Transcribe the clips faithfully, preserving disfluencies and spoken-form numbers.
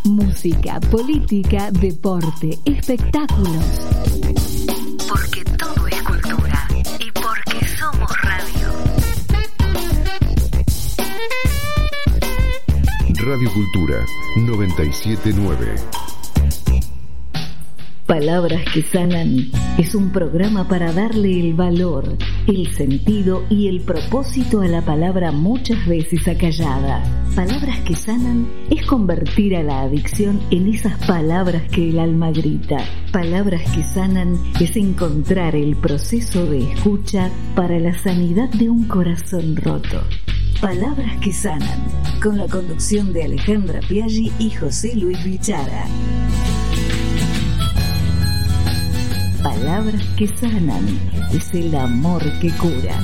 música, política, deporte, espectáculos. Porque todo es cultura y porque somos radio. Radio Cultura noventa y siete punto nueve. Palabras que sanan es un programa para darle el valor, el sentido y el propósito a la palabra muchas veces acallada. Palabras que sanan es convertir a la adicción en esas palabras que el alma grita. Palabras que sanan es encontrar el proceso de escucha para la sanidad de un corazón roto. Palabras que sanan, con la conducción de Alejandra Piaggi y José Luis Bichara. Palabras que sanan, es el amor que cura.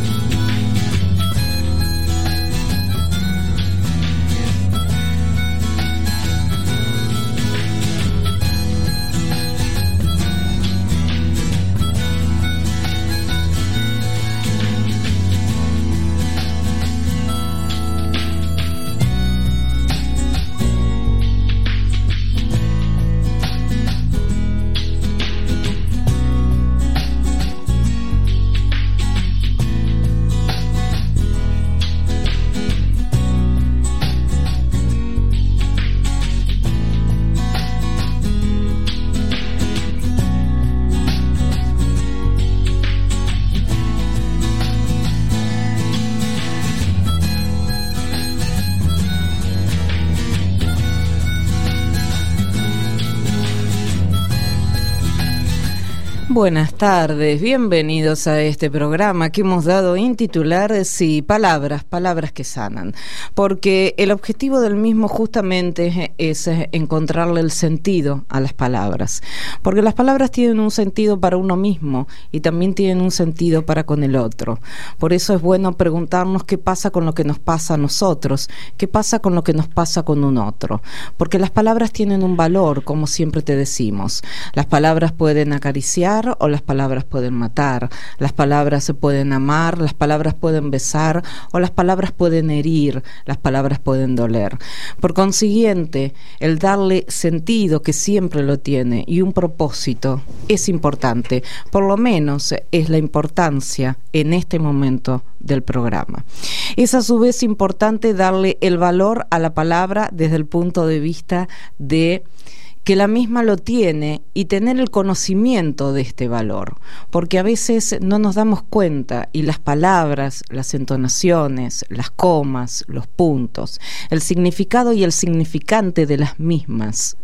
Buenas tardes, bienvenidos a este programa que hemos dado en titular sí, palabras, palabras que sanan, porque el objetivo del mismo justamente es encontrarle el sentido a las palabras, porque las palabras tienen un sentido para uno mismo y también tienen un sentido para con el otro. Por eso es bueno preguntarnos qué pasa con lo que nos pasa a nosotros, qué pasa con lo que nos pasa con un otro, porque las palabras tienen un valor, como siempre te decimos. Las palabras pueden acariciar o las palabras pueden matar, las palabras se pueden amar, las palabras pueden besar o las palabras pueden herir, las palabras pueden doler. Por consiguiente, el darle sentido, que siempre lo tiene, y un propósito es importante, por lo menos es la importancia en este momento del programa. Es a su vez importante darle el valor a la palabra desde el punto de vista de que la misma lo tiene y tener el conocimiento de este valor, porque a veces no nos damos cuenta y las palabras, las entonaciones, las comas, los puntos, el significado y el significante de las mismas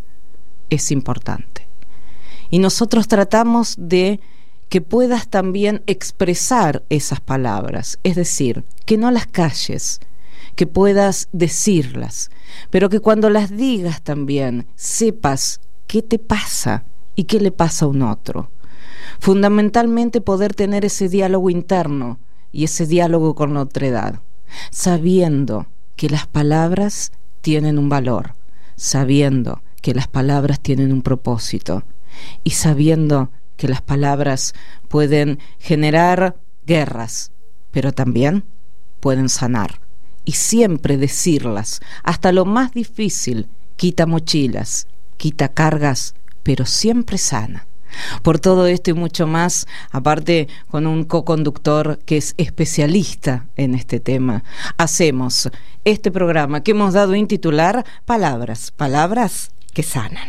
es importante. Y nosotros tratamos de que puedas también expresar esas palabras, es decir, que no las calles, que puedas decirlas, pero que cuando las digas también sepas qué te pasa y qué le pasa a un otro. Fundamentalmente poder tener ese diálogo interno y ese diálogo con la otredad, sabiendo que las palabras tienen un valor, sabiendo que las palabras tienen un propósito y sabiendo que las palabras pueden generar guerras, pero también pueden sanar. Y siempre decirlas, hasta lo más difícil, quita mochilas, quita cargas, pero siempre sana. Por todo esto y mucho más, aparte con un co-conductor que es especialista en este tema, hacemos este programa que hemos dado en titular Palabras, palabras que sanan.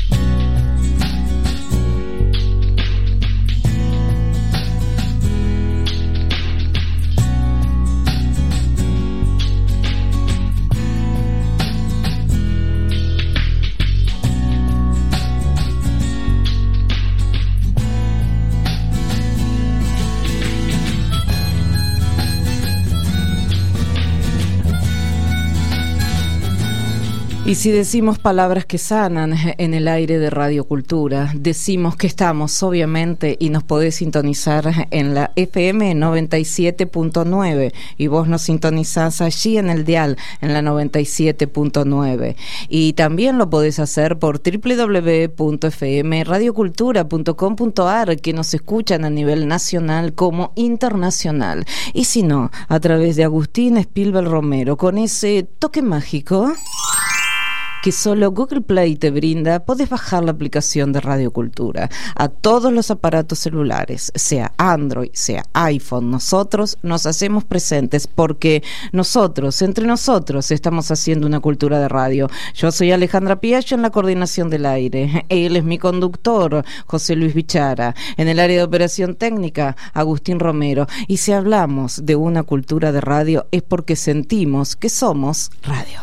Y si decimos palabras que sanan en el aire de Radio Cultura, decimos que estamos, obviamente, y nos podés sintonizar en la F M noventa y siete punto nueve, y vos nos sintonizás allí en el dial, en la noventa y siete punto nueve. Y también lo podés hacer por doble u doble u doble u punto f m radio cultura punto com punto a r, que nos escuchan a nivel nacional como internacional. Y si no, a través de Agustín Spielberg Romero, con ese toque mágico que solo Google Play te brinda, podés bajar la aplicación de Radio Cultura a todos los aparatos celulares, sea Android, sea iPhone. Nosotros nos hacemos presentes porque nosotros, entre nosotros, estamos haciendo una cultura de radio. Yo soy Alejandra Piaggio en la coordinación del aire. Él es mi conductor, José Luis Bichara. En el área de operación técnica, Agustín Romero. Y si hablamos de una cultura de radio es porque sentimos que somos radio.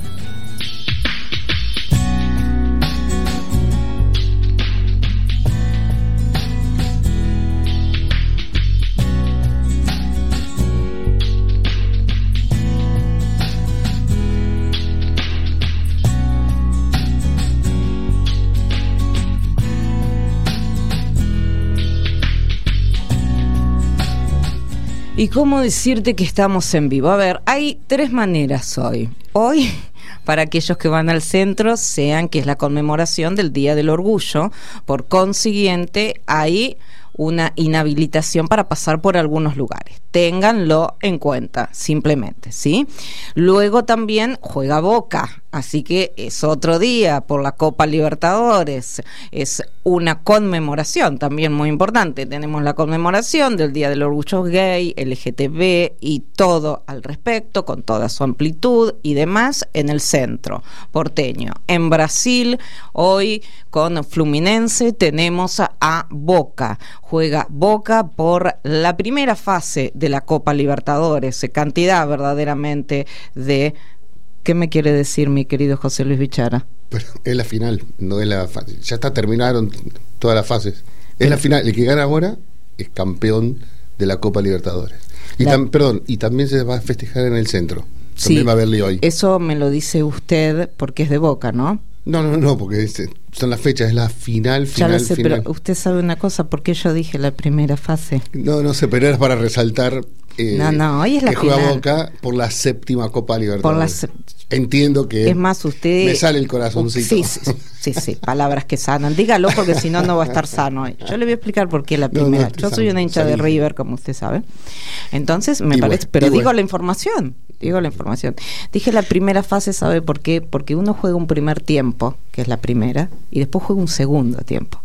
¿Y cómo decirte que estamos en vivo? A ver, hay tres maneras hoy. Hoy, para aquellos que van al centro, sean que es la conmemoración del Día del Orgullo. Por consiguiente, hay una inhabilitación para pasar por algunos lugares. Ténganlo en cuenta, simplemente, ¿sí? Luego también juega Boca, así que es otro día por la Copa Libertadores. Es una conmemoración también muy importante. Tenemos la conmemoración del Día del Orgullo Gay, L G T B y todo al respecto, con toda su amplitud y demás, en el centro porteño. En Brasil, hoy con Fluminense tenemos a, a Boca. Juega Boca por la primera fase de la Copa Libertadores. Cantidad verdaderamente de... ¿Qué me quiere decir mi querido José Luis Bichara? Pero es la final, no es la fase. Ya está, terminaron todas las fases. Es la final. El que gana ahora es campeón de la Copa Libertadores. Y la... tam, perdón, y también se va a festejar en el centro. Sí, también va a haberle hoy. Eso me lo dice usted porque es de Boca, ¿no? No, no, no, porque es, son las fechas, es la final, final, ya lo sé, final. Pero usted sabe una cosa, ¿por qué yo dije la primera fase? No, no sé, pero era para resaltar eh, no, no, hoy es la que juega final. Boca por la séptima Copa Libertadores. Por la se... Entiendo que es más, usted me sale el corazoncito. Sí, sí, sí, sí, palabras que sanan. Dígalo porque si no, no va a estar sano. Yo le voy a explicar por qué la primera. No, no, yo soy una hincha de River, como usted sabe. Entonces, me y parece, bueno, pero digo bueno. la información. Digo la información. Dije la primera fase, ¿sabe por qué? Porque uno juega un primer tiempo, que es la primera, y después juega un segundo tiempo.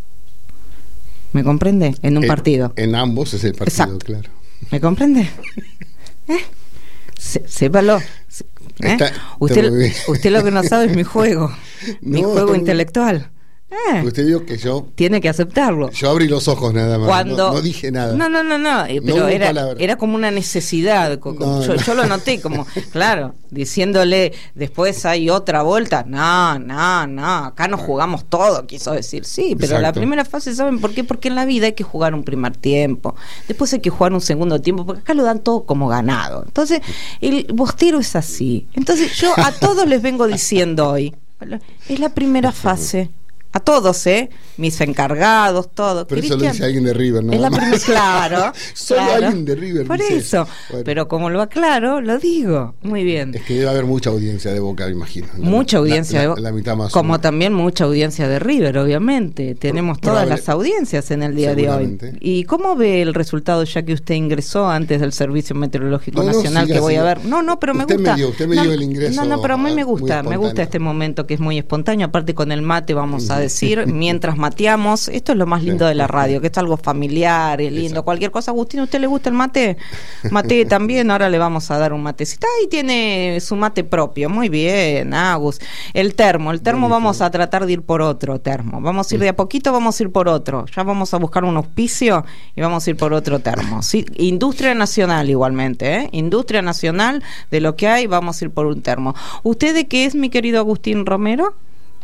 ¿Me comprende? En un en, partido. En ambos es el partido, exacto. Claro. ¿Me comprende? ¿Eh? Se, sépalo. ¿Eh? Está, usted, usted lo que no sabe es mi juego. No, mi juego intelectual. Eh, usted dijo que yo tiene que aceptarlo. Yo abrí los ojos nada más. Cuando, no, no dije nada. No, no, no, no. Pero no era, era como una necesidad. Como, no, yo, no. yo lo noté como, claro, diciéndole después hay otra vuelta. No, no, no. Acá nos jugamos todo, quiso decir. Sí, pero Exacto. La primera fase, ¿saben por qué? Porque en la vida hay que jugar un primer tiempo. Después hay que jugar un segundo tiempo, porque acá lo dan todo como ganado. Entonces, el bostero es así. Entonces, yo a todos les vengo diciendo hoy, es la primera fase. A todos, ¿eh? Mis encargados, todo. Pero Cristian, eso lo dice alguien de River, ¿no? Es la primera, claro. Solo claro. alguien de River. Por dice eso. bueno. Pero como lo aclaro, lo digo. Muy bien. Es que debe haber mucha audiencia de Boca, me imagino. Mucha la, audiencia la, de Boca. La mitad más. Como uno. También mucha audiencia de River, obviamente. Tenemos Por, todas probable, las audiencias en el día de hoy. ¿Y cómo ve el resultado ya que usted ingresó antes del Servicio Meteorológico no, Nacional no, siga, que voy siga. a ver? No, no, pero me usted gusta. Me dio, usted me no, dio el ingreso. No, no, pero a mí me gusta. Me gusta este momento que es muy espontáneo. Aparte con el mate, vamos a decir, mientras mateamos. Esto es lo más lindo de la radio, que es algo familiar, es lindo, Exacto. Cualquier cosa. Agustín, ¿a usted le gusta el mate? Mate también, ahora le vamos a dar un matecito. Ahí tiene su mate propio, muy bien, Agus. El termo, el termo Buenísimo. Vamos a tratar de ir por otro termo. Vamos a ir de a poquito, vamos a ir por otro. Ya vamos a buscar un auspicio y vamos a ir por otro termo. ¿Sí? Industria nacional igualmente, ¿eh? Industria nacional de lo que hay, vamos a ir por un termo. ¿Usted de qué es, mi querido Agustín Romero?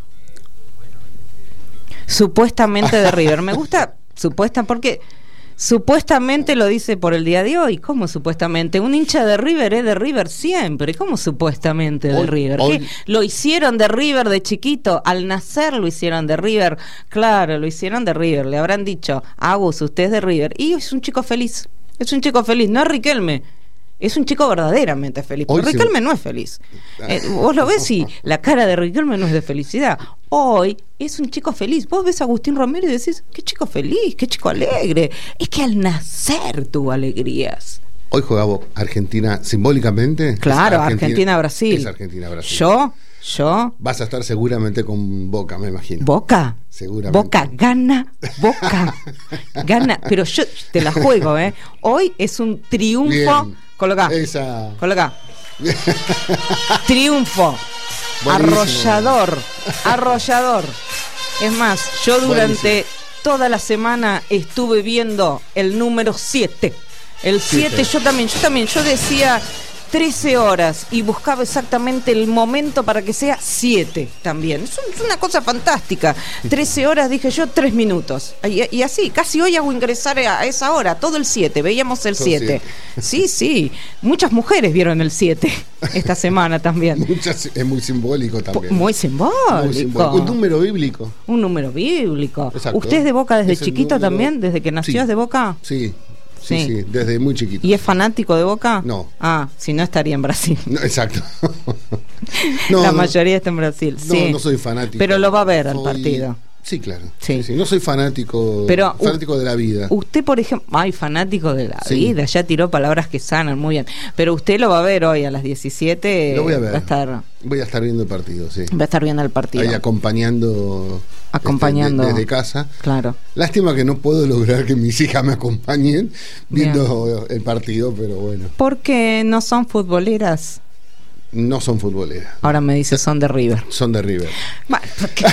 Supuestamente de River. Me gusta supuesta porque supuestamente lo dice por el día de hoy. ¿Cómo supuestamente? Un hincha de River es de River siempre. ¿Cómo supuestamente de hoy, River? Hoy... ¿Qué? ¿Lo hicieron de River de chiquito? Al nacer lo hicieron de River. Claro, lo hicieron de River. Le habrán dicho, Agus, usted es de River. Y es un chico feliz. Es un chico feliz. No es Riquelme. Es un chico verdaderamente feliz. Porque Riquelme se... no es feliz. Eh, vos lo ves y la cara de Riquelme no es de felicidad. Hoy es un chico feliz. Vos ves a Agustín Romero y decís, qué chico feliz, qué chico alegre. Es que al nacer tuvo alegrías. Hoy juega Argentina simbólicamente. Claro, Argentina-Brasil. Es Argentina-Brasil. Yo, Yo. Vas a estar seguramente con Boca, me imagino. ¿Boca? Seguramente. Boca gana, Boca gana. Pero yo te la juego, ¿eh? Hoy es un triunfo. Bien. Coloca. Esa. Coloca. Triunfo. Buenísimo. Arrollador. Arrollador. Es más, yo durante Buenísimo. toda la semana estuve viendo el número siete. El siete, yo también, yo también, yo decía trece horas y buscaba exactamente el momento para que sea siete también. Es, un, es una cosa fantástica. trece horas, dije yo, tres minutos. Y, y así, casi hoy hago ingresar a, a esa hora, todo el siete, veíamos el siete. Sí, sí, muchas mujeres vieron el siete esta semana también. Muchas, es muy simbólico también. Muy simbólico. Muy simbólico. Un número bíblico. Un número bíblico. Exacto. ¿Usted es de Boca desde Es el chiquito número... también? ¿Desde que nació Sí. es de Boca? Sí. Sí, Sí. sí, desde muy chiquito. ¿Y es fanático de Boca? No. Ah, si no estaría en Brasil. No, exacto. no, La no, mayoría está en Brasil. No, sí. no soy fanático. Pero lo va a ver al Soy- partido. Sí, claro. Sí. Sí. Sí. No soy fanático, Pero u- fanático de la vida. Usted, por ejemplo, ay, fanático de la Sí. vida, ya tiró palabras que sanan, muy bien. Pero usted lo va a ver hoy a las diecisiete. Lo voy a ver. Va a estar, Voy a estar viendo el partido, sí. va a estar viendo el partido. Ahí acompañando. Acompañando. este, de- desde casa. Claro. Lástima que no puedo lograr que mis hijas me acompañen viendo el partido, pero bueno. Porque no son futboleras. No son futboleras. Ahora me dice son de River. Son de River. Bueno, ¿por qué?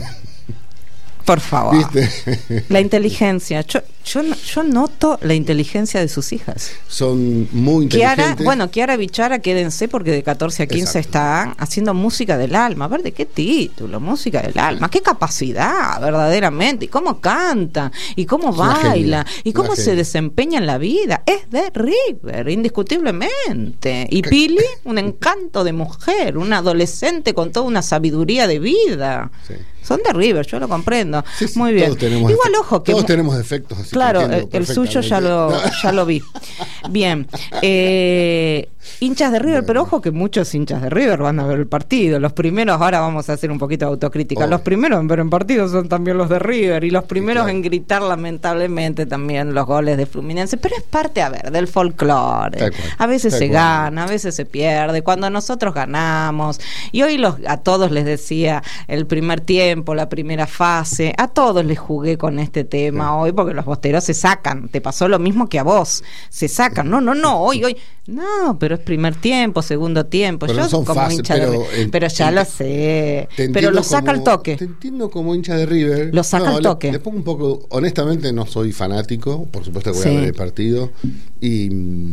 Por favor. ¿Viste? La inteligencia. Yo, yo, no- yo noto la inteligencia de sus hijas. Son muy Kiara, inteligentes. bueno, Kiara Bichara, quédense porque de catorce a quince Exacto. están haciendo música del alma. A ver, ¿de qué título? Música del alma. ¿Qué capacidad, verdaderamente? ¿Y cómo canta? ¿Y cómo una baila? genia, ¿Y cómo una se genia. desempeña en la vida? Es de River, indiscutiblemente. Y Pili, un encanto de mujer, una adolescente con toda una sabiduría de vida. Sí. Son de River, yo lo comprendo. Sí, sí, Muy bien. todos tenemos Igual, defe- ojo, que todos mu- tenemos defectos. Así que Claro, el, entiendo el suyo ya lo, perfectamente. ya lo vi. Bien. Eh, hinchas de River, Bueno. pero ojo que muchos hinchas de River van a ver el partido. Los primeros, ahora vamos a hacer un poquito de autocrítica. Obvio. Los primeros en ver en partido son también los de River. Y los primeros claro. en gritar, lamentablemente, también los goles de Fluminense. Pero es parte, a ver, del folclore. Tal cual, A veces tal se cual. gana, a veces se pierde. Cuando nosotros ganamos. Y hoy los, a todos les decía el primer tiempo, la primera fase. A todos les jugué con este tema Sí. hoy porque los bosteros se sacan. Te pasó lo mismo que a vos. Se sacan. No, no, no. Hoy, hoy. No, pero es primer tiempo, segundo tiempo. Pero Yo no son como fácil, hincha de pero River. en- Pero ya en- lo sé. Te Pero entiendo lo saca como- al toque. Te entiendo como hincha de River. Lo saca al le- toque. Le, pongo un poco, honestamente no soy fanático, por supuesto que voy Sí. a ver el partido. Y,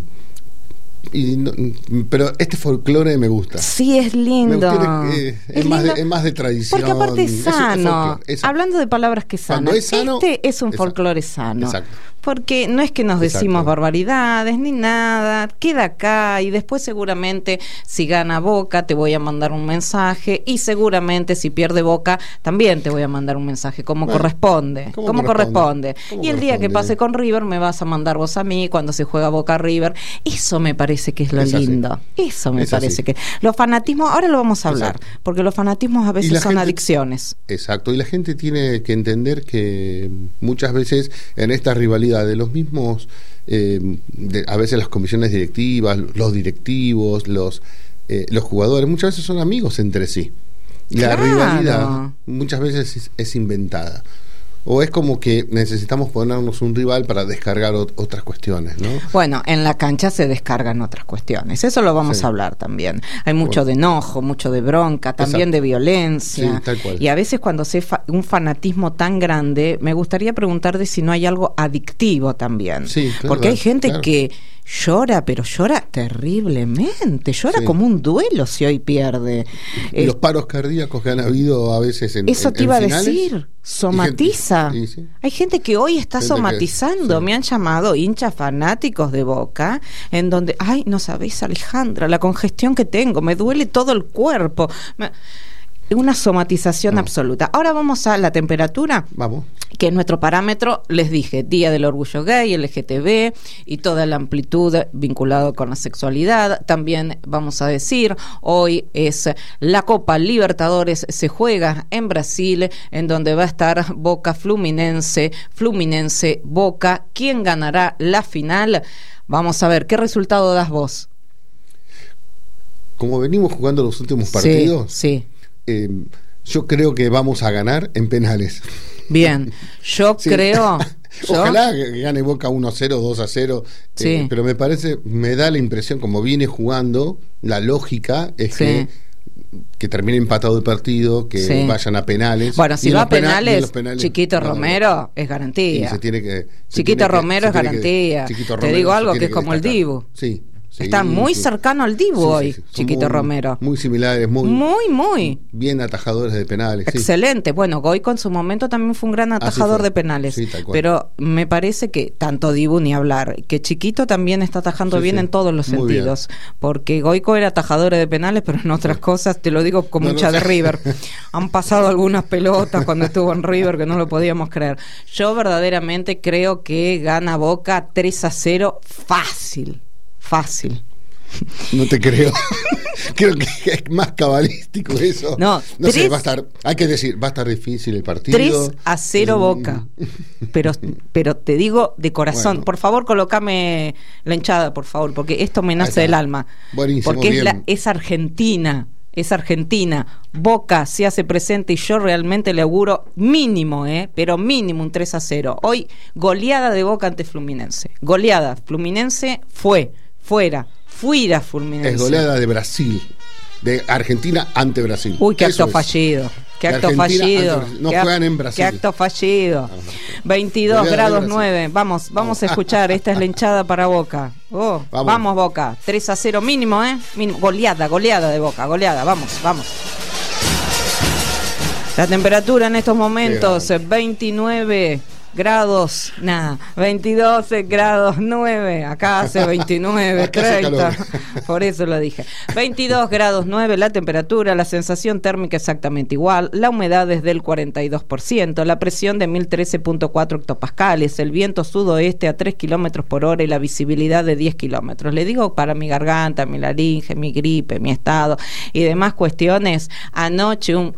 y no- pero este folclore me gusta. Sí, es Me lindo. gusta, eh, es, Es más lindo. de, es más de tradición. Porque aparte es es- es sano. folclore, exacto. Hablando de palabras que Cuando sanan, es sano, este es un exacto. folclore sano. Exacto. Porque no es que nos Exacto. decimos barbaridades ni nada, queda acá y después seguramente si gana Boca te voy a mandar un mensaje y seguramente si pierde Boca también te voy a mandar un mensaje como Bueno, corresponde, ¿cómo como corresponde. corresponde? ¿Cómo Y el día que corresponde? pase con River me vas a mandar vos a mí cuando se juega Boca River. Eso me parece que es lo Es así. lindo. Eso me Es parece así. que los fanatismos, ahora lo vamos a hablar, Exacto. porque los fanatismos a Y veces la son gente- adicciones. Exacto, y la gente tiene que entender que muchas veces en esta rivalidad de los mismos, eh, de- a veces las comisiones directivas, los directivos, los, eh, los jugadores, muchas veces son amigos entre sí. Y la Claro. rivalidad muchas veces es, es inventada. O es como que necesitamos ponernos un rival para descargar ot- otras cuestiones, ¿no? Bueno, en la cancha se descargan otras cuestiones. Eso lo vamos Sí. a hablar también. Hay mucho Bueno. de enojo, mucho de bronca, también Exacto. de violencia. Sí, tal cual. Y a veces cuando se fa un fanatismo tan grande, me gustaría preguntarte si no hay algo adictivo también. Sí, claro, Porque hay gente claro. que llora, pero llora terriblemente. Llora Sí. como un duelo si hoy pierde. Y Eh, los paros cardíacos que han habido a veces en Eso en- te en iba a finales, decir, somatiza. y gente- y sí. Hay gente que hoy está Gente que- somatizando. sí. Me han llamado hinchas fanáticos de Boca, en donde, ay, no sabés, Alejandra, la congestión que tengo, me duele todo el cuerpo. Me- Una somatización No. absoluta. Ahora vamos a la temperatura, Vamos. que es nuestro parámetro. Les dije, Día del Orgullo Gay, L G T B y toda la amplitud vinculada con la sexualidad. También vamos a decir, hoy es la Copa Libertadores, se juega en Brasil, en donde va a estar Boca Fluminense, Fluminense Boca. ¿Quién ganará la final? Vamos a ver, ¿qué resultado das vos? como venimos jugando los últimos partidos, sí, sí. Eh, yo creo que vamos a ganar en penales. Bien, yo sí. creo... ¿Yo? Ojalá que gane Boca uno a cero, dos a cero, sí. eh, pero me parece, me da la impresión, como viene jugando, la lógica es sí. que que termine empatado el partido, que sí. vayan a penales. Bueno, si va a penales, penales, Chiquito no, Romero es garantía. Se tiene que, se Chiquito tiene Romero que, es garantía. Que, Te digo algo que es como destacar. el Dibu. Sí. Sí, está muy sí. cercano al Dibu sí, hoy, sí, sí. Chiquito muy, Romero. Muy similares, muy, muy, muy bien atajadores de penales. Excelente. Sí. Bueno, Goico en su momento también fue un gran atajador de penales. Sí, pero me parece que tanto Dibu ni hablar, que Chiquito también está atajando sí, bien sí. en todos los muy sentidos. Bien. Porque Goico era atajador de penales, pero en otras cosas, te lo digo como hincha no, no, de River. Han pasado algunas pelotas cuando estuvo en River que no lo podíamos creer. Yo verdaderamente creo que gana Boca tres a cero fácil. Fácil. No te creo. Creo que es más cabalístico eso. No, no tres, sé, va a estar, hay que decir, va a estar difícil el partido. tres a cero Boca. Pero, pero te digo de corazón, bueno. Por favor, colócame la hinchada, por favor, porque esto me nace del alma. Buenísimo, porque bien. es, la, es Argentina. Es Argentina, Boca se hace presente y yo realmente le auguro mínimo, eh, pero mínimo un tres a cero. Hoy goleada de Boca ante Fluminense. Goleada, Fluminense fue, fuera, fuera Fluminense. Es goleada de Brasil, de Argentina ante Brasil. Uy, qué Eso acto es. fallido. Qué acto Argentina fallido. Ante, no qué, juegan en Brasil. Qué acto fallido. veintidós grados nueve. Vamos, vamos a escuchar. Esta es la hinchada para Boca. Oh, vamos. vamos Boca. tres a cero mínimo, ¿eh? Mínimo. Goleada, goleada de Boca. Goleada. Vamos, vamos. La temperatura en estos momentos, veintinueve grados, nada, veintidós grados nueve, acá hace veintinueve, acá treinta, hace por eso lo dije. veintidós grados nueve la temperatura, la sensación térmica exactamente igual, la humedad es del cuarenta y dos por ciento, la presión de mil trece punto cuatro hectopascales, el viento sudoeste a tres kilómetros por hora y la visibilidad de diez kilómetros. Le digo para mi garganta, mi laringe, mi gripe, mi estado y demás cuestiones, anoche un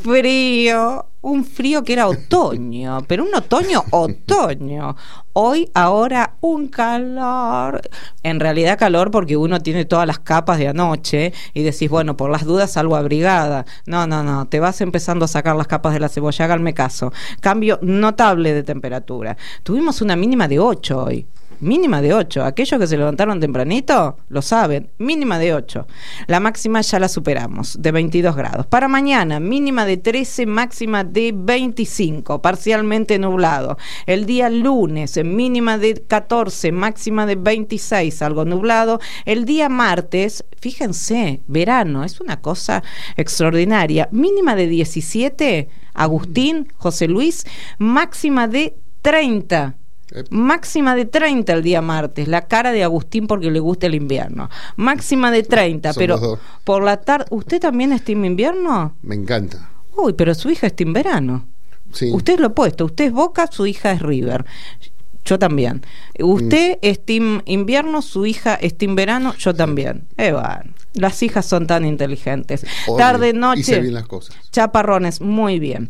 frío, un frío que era otoño, pero un otoño, otoño. Hoy, ahora, un calor. En realidad calor porque uno tiene todas las capas de anoche y decís, bueno, por las dudas salgo abrigada. No, no, no, te vas empezando a sacar las capas de la cebolla, háganme caso. Cambio notable de temperatura. Tuvimos una mínima de ocho hoy. Mínima de ocho. Aquellos que se levantaron tempranito lo saben. Mínima de ocho. La máxima ya la superamos, de veintidós grados. Para mañana, mínima de trece, máxima de veinticinco, parcialmente nublado. El día lunes, mínima de catorce, máxima de veintiséis, algo nublado. El día martes, fíjense, verano, es una cosa extraordinaria. Mínima de diecisiete, Agustín, José Luis, máxima de treinta. Máxima de treinta el día martes, la cara de Agustín porque le gusta el invierno. Máxima de treinta, Somos pero dos. Por la tarde, ¿usted también es team invierno? Me encanta. Uy, pero su hija es team verano. Sí. Usted es lo opuesto, usted es Boca, su hija es River. Yo también. Usted mm. es team invierno, su hija es team verano, yo también. Eh, bueno, las hijas son tan inteligentes. Obvio. Tarde, noche, hice bien las cosas. Chaparrones, muy bien.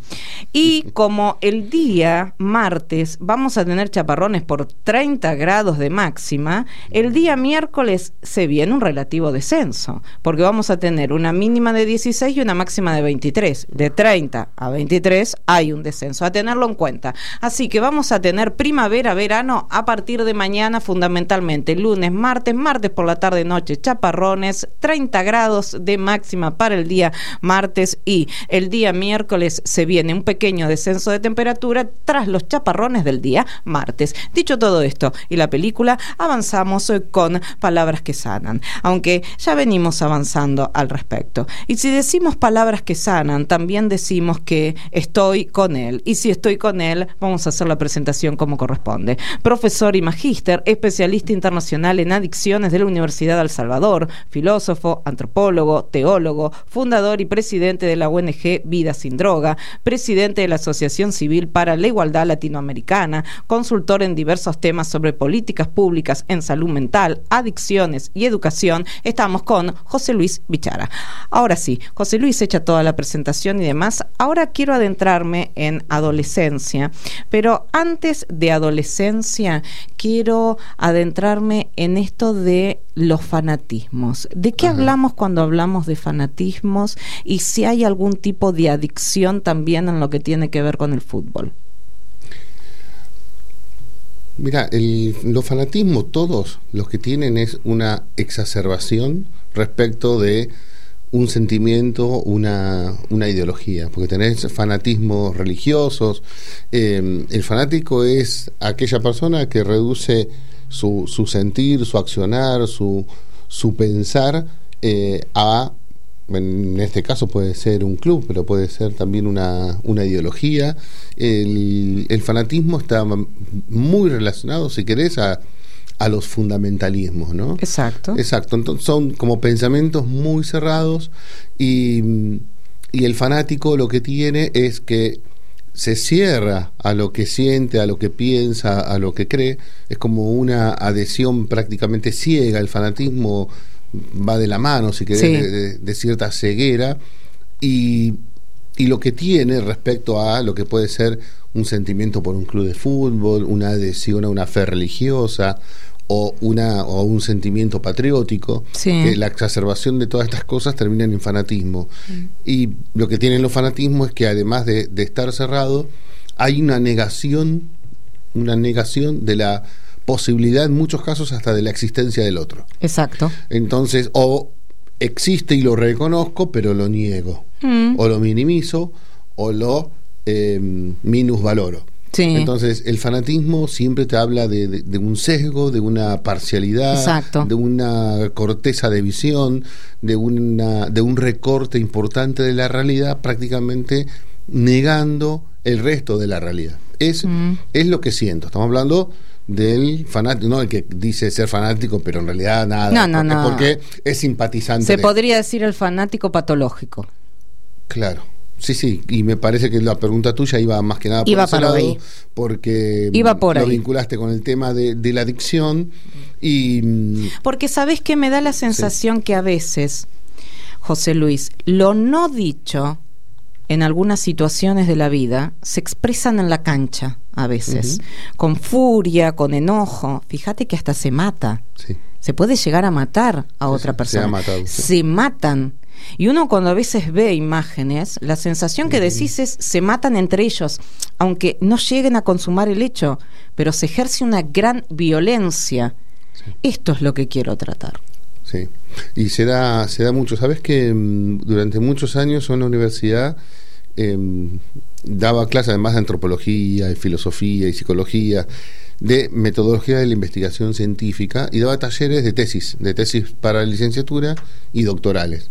Y como el día martes vamos a tener chaparrones por treinta grados de máxima, el día miércoles se viene un relativo descenso, porque vamos a tener una mínima de dieciséis y una máxima de veintitrés. De treinta a veintitrés hay un descenso, a tenerlo en cuenta. Así que vamos a tener primavera, verano a partir de mañana fundamentalmente. Lunes, martes, martes por la tarde, noche, chaparrones, treinta grados de máxima para el día martes y el día miércoles se viene un pequeño descenso de temperatura tras los chaparrones del día martes. Dicho todo esto y la película, avanzamos con palabras que sanan, aunque ya venimos avanzando al respecto. Y si decimos palabras que sanan, también decimos que estoy con él. Y si estoy con él, vamos a hacer la presentación como corresponde. Profesor y magíster, especialista internacional en adicciones de la Universidad de El Salvador, filósofo, antropólogo, teólogo, fundador y presidente de la O N G Vida Sin Droga, presidente de la Asociación Civil para la Igualdad Latinoamericana, consultor en diversos temas sobre políticas públicas en salud mental, adicciones y educación. Estamos con José Luis Bichara. Ahora sí, José Luis echa toda la presentación y demás. Ahora quiero adentrarme en adolescencia, pero antes de adolescencia quiero adentrarme en esto de los fanatismos. ¿De qué Ajá. hablamos cuando hablamos de fanatismos y si hay algún tipo de adicción también en lo que tiene que ver con el fútbol? Mira, el, los fanatismos, todos los que tienen es una exacerbación respecto de un sentimiento, una, una ideología, porque tenés fanatismos religiosos. Eh, el fanático es aquella persona que reduce su, su sentir, su accionar, su, su pensar eh, a, en este caso puede ser un club, pero puede ser también una, una ideología. El, el fanatismo está muy relacionado, si querés, a a los fundamentalismos, ¿no? Exacto. Exacto. Entonces son como pensamientos muy cerrados y, y el fanático lo que tiene es que se cierra a lo que siente, a lo que piensa, a lo que cree. Es como una adhesión prácticamente ciega. El fanatismo va de la mano, si querés, sí. de, de, de cierta ceguera y, y lo que tiene respecto a lo que puede ser un sentimiento por un club de fútbol, una adhesión a una fe religiosa o una o un sentimiento patriótico, sí. que la exacerbación de todas estas cosas terminan en fanatismo. Mm. Y lo que tienen los fanatismos es que además de, de estar cerrado, hay una negación, una negación de la posibilidad, en muchos casos, hasta de la existencia del otro. Exacto. Entonces, o existe y lo reconozco, pero lo niego, mm. o lo minimizo, o lo Eh, minusvaloro. Sí. Entonces el fanatismo siempre te habla de, de, de un sesgo, de una parcialidad, exacto. de una corteza de visión, de una de un recorte importante de la realidad, prácticamente negando el resto de la realidad. Es, mm. es lo que siento. Estamos hablando del fanático, no el que dice ser fanático, pero en realidad nada. No, no, porque, no. porque es simpatizante. Se de... podría decir el fanático patológico. Claro. Sí, sí, y me parece que la pregunta tuya iba más que nada por iba ese lado, ahí. porque iba por lo ahí. vinculaste con el tema de, de la adicción y... Porque ¿sabés qué? Me da la sensación sí. que a veces, José Luis, lo no dicho en algunas situaciones de la vida se expresan en la cancha a veces, uh-huh. con furia, con enojo. Fíjate que hasta se mata. Sí. Se puede llegar a matar a sí, otra sí, persona. Se, ha matado, sí. se matan. Y uno cuando a veces ve imágenes, la sensación que decís es se matan entre ellos, aunque no lleguen a consumar el hecho, pero se ejerce una gran violencia. Sí. Esto es lo que quiero tratar. Sí, y se da, se da mucho. Sabes que um, durante muchos años en la universidad eh, daba clases además de antropología, y filosofía y psicología, de metodología de la investigación científica, y daba talleres de tesis, de tesis para licenciatura y doctorales.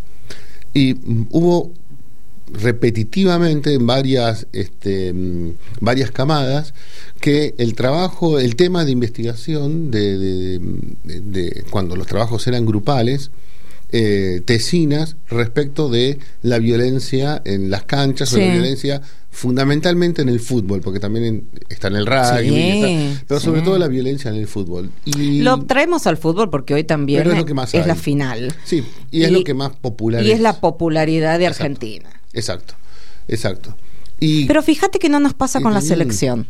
Y hubo repetitivamente en varias este, varias camadas que el trabajo, el tema de investigación de, de, de, de cuando los trabajos eran grupales, eh, tesinas respecto de la violencia en las canchas, sí. o la violencia fundamentalmente en el fútbol, porque también en, está en el rugby, sí, está, pero sí. sobre todo la violencia en el fútbol. Y lo traemos al fútbol porque hoy también es, lo que más es la final. Sí, y, y es lo que más popular y es. es la popularidad de exacto, Argentina. Exacto, exacto. Y, pero fíjate que no nos pasa con también, la selección.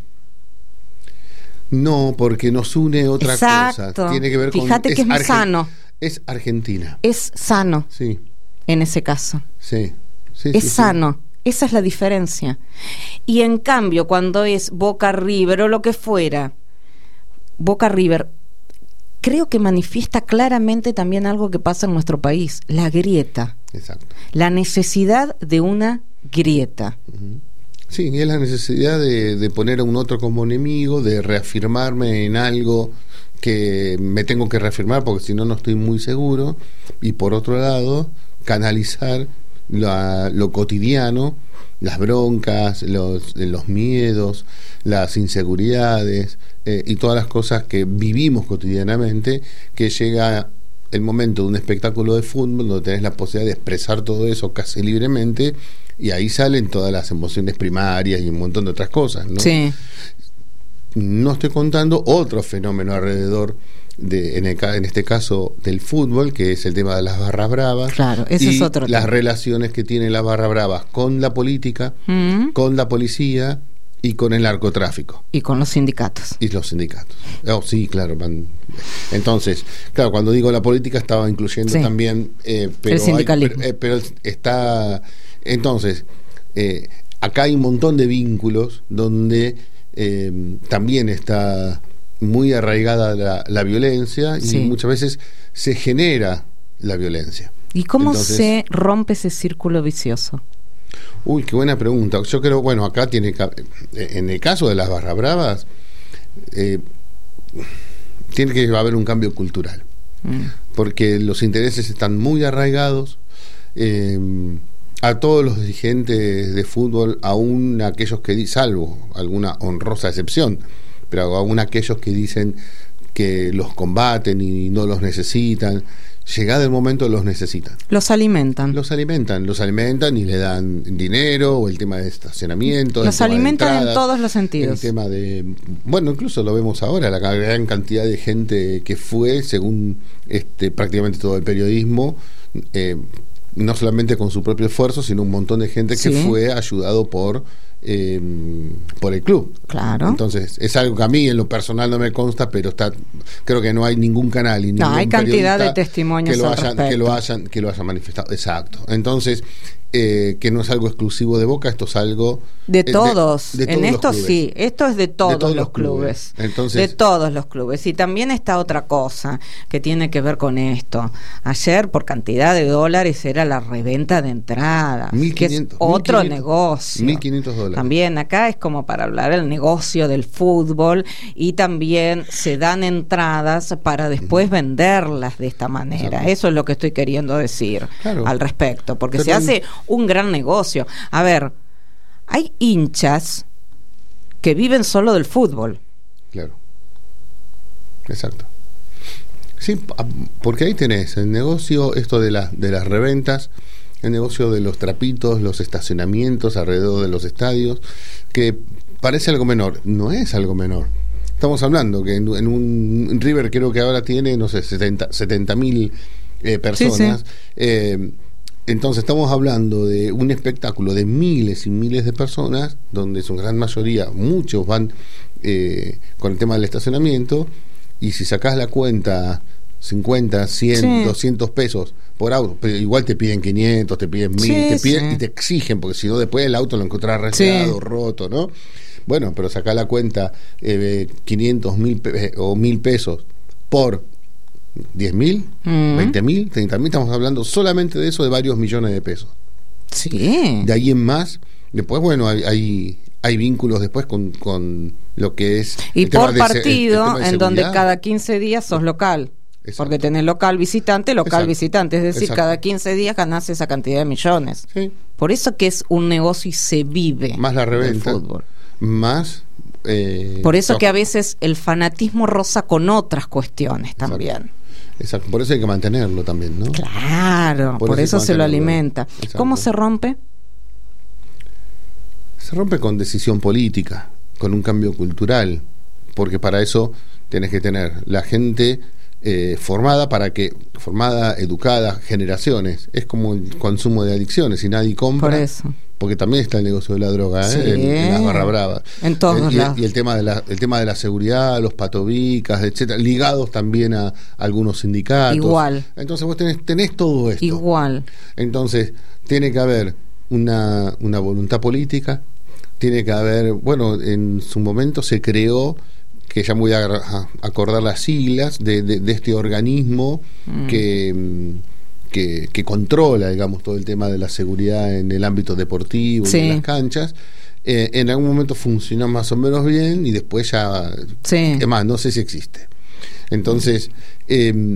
No, porque nos une otra exacto. cosa. Tiene que ver con fíjate que es, es Arge- sano. Es Argentina. Es sano. Sí. En ese caso. Sí. sí es sí, sano. Sí. Esa es la diferencia. Y en cambio, cuando es Boca River o lo que fuera, Boca River, creo que manifiesta claramente también algo que pasa en nuestro país, la grieta. Exacto. La necesidad de una grieta. Uh-huh. Sí, y es la necesidad de, de poner a un otro como enemigo, de reafirmarme en algo que me tengo que reafirmar porque si no, no estoy muy seguro. Y por otro lado, canalizar La, lo cotidiano, las broncas, los, los miedos, las inseguridades eh, y todas las cosas que vivimos cotidianamente, que llega el momento de un espectáculo de fútbol donde tenés la posibilidad de expresar todo eso casi libremente y ahí salen todas las emociones primarias y un montón de otras cosas, ¿no? Sí. No estoy contando otro fenómeno alrededor de, en, el, en este caso del fútbol, que es el tema de las barras bravas. Claro, ese y es otro las tema. Relaciones que tienen las barras bravas con la política, mm. con la policía y con el narcotráfico. Y con los sindicatos. Y los sindicatos. Oh, sí, claro. Man. Entonces, claro, cuando digo la política estaba incluyendo sí. también... Eh, pero el sindicalismo. Hay, pero, eh, pero está... Entonces, eh, acá hay un montón de vínculos donde eh, también está muy arraigada la, la violencia y sí. muchas veces se genera la violencia. ¿Y cómo Entonces, se rompe ese círculo vicioso? Uy, qué buena pregunta. Yo creo, bueno, acá tiene, en el caso de las barras bravas, eh, tiene que haber un cambio cultural, mm. porque los intereses están muy arraigados. Eh, a todos los dirigentes de fútbol, aún aquellos que, salvo alguna honrosa excepción, pero aún aquellos que dicen que los combaten y no los necesitan, llegado el momento los necesitan. Los alimentan. Los alimentan, los alimentan y le dan dinero, o el tema de estacionamiento. Los alimentan entradas, en todos los sentidos. El tema de, bueno, incluso lo vemos ahora, la gran cantidad de gente que fue, según este prácticamente todo el periodismo, eh, no solamente con su propio esfuerzo, sino un montón de gente que sí. fue ayudado por eh, por el club. Claro. Entonces, es algo que a mí en lo personal no me consta, pero está, creo que no hay ningún canal y no, ningún hay cantidad de testimonios que lo al hayan, respecto. que lo hayan, que lo hayan manifestado. Exacto. Entonces, eh, que no es algo exclusivo de Boca, esto es algo de eh, todos. De, de todos en esto clubes. Sí, esto es de todos, de todos los los clubes. clubes. Entonces, de todos los clubes. Y también está otra cosa que tiene que ver con esto. Ayer, por cantidad de dólares, era la reventa de entradas, mil quinientos, que es otro mil quinientos, negocio. mil quinientos dólares. También acá es como para hablar el negocio del fútbol, y también se dan entradas para después uh-huh. venderlas de esta manera. Exacto. Eso es lo que estoy queriendo decir claro. al respecto, porque Pero se hace un gran negocio. A ver, hay hinchas que viven solo del fútbol. Claro. Exacto. Sí, porque ahí tenés el negocio, esto de, la, de las reventas, el negocio de los trapitos, los estacionamientos alrededor de los estadios, que parece algo menor. No es algo menor. Estamos hablando que en, en un River creo que ahora tiene, no sé, setenta mil eh, personas. Sí, sí. Eh, entonces estamos hablando de un espectáculo de miles y miles de personas, donde su gran mayoría, muchos van eh, con el tema del estacionamiento, y si sacás la cuenta cincuenta, cien, sí. doscientos pesos por auto, pero igual te piden quinientos, te piden mil, sí, te piden sí. y te exigen, porque si no después el auto lo encontrás rayado, sí. roto, ¿no? Bueno, pero sacá la cuenta eh, quinientos mil pe- o mil pesos por diez mil, mm. veinte mil, treinta mil, estamos hablando solamente de eso, de varios millones de pesos. Sí. De ahí en más, después, bueno, hay, hay, hay vínculos después con, con lo que es... Y por partido, en donde cada quince días sos local. Exacto. Porque tenés local visitante, local Exacto. visitante, es decir, Exacto. cada quince días ganás esa cantidad de millones. Sí. Por eso que es un negocio y se vive más la reventa, del fútbol. Más... Eh, por eso que a veces el fanatismo roza con otras cuestiones también. Exacto. Exacto, por eso hay que mantenerlo también, ¿no? Claro, por, por eso, eso se lo alimenta. Exacto. ¿Cómo se rompe? Se rompe con decisión política, con un cambio cultural, porque para eso tenés que tener la gente eh, formada, para que formada, educada, generaciones. Es como el consumo de adicciones, si nadie compra. Por eso. Porque también está el negocio de la droga, ¿eh? Sí. en, en las barra bravas. En todos el, lados. Y el tema de la, el tema de la seguridad, los patobicas, etcétera, ligados también a, a algunos sindicatos. Igual. Entonces vos tenés, tenés todo esto. Igual. Entonces, tiene que haber una, una voluntad política, tiene que haber, bueno, en su momento se creó, que ya me voy a, a acordar las siglas de, de, de este organismo mm. que... Que, que controla, digamos, todo el tema de la seguridad en el ámbito deportivo sí. y en las canchas. Eh, en algún momento funcionó más o menos bien y después ya... Sí. Es más, no sé si existe. Entonces, eh,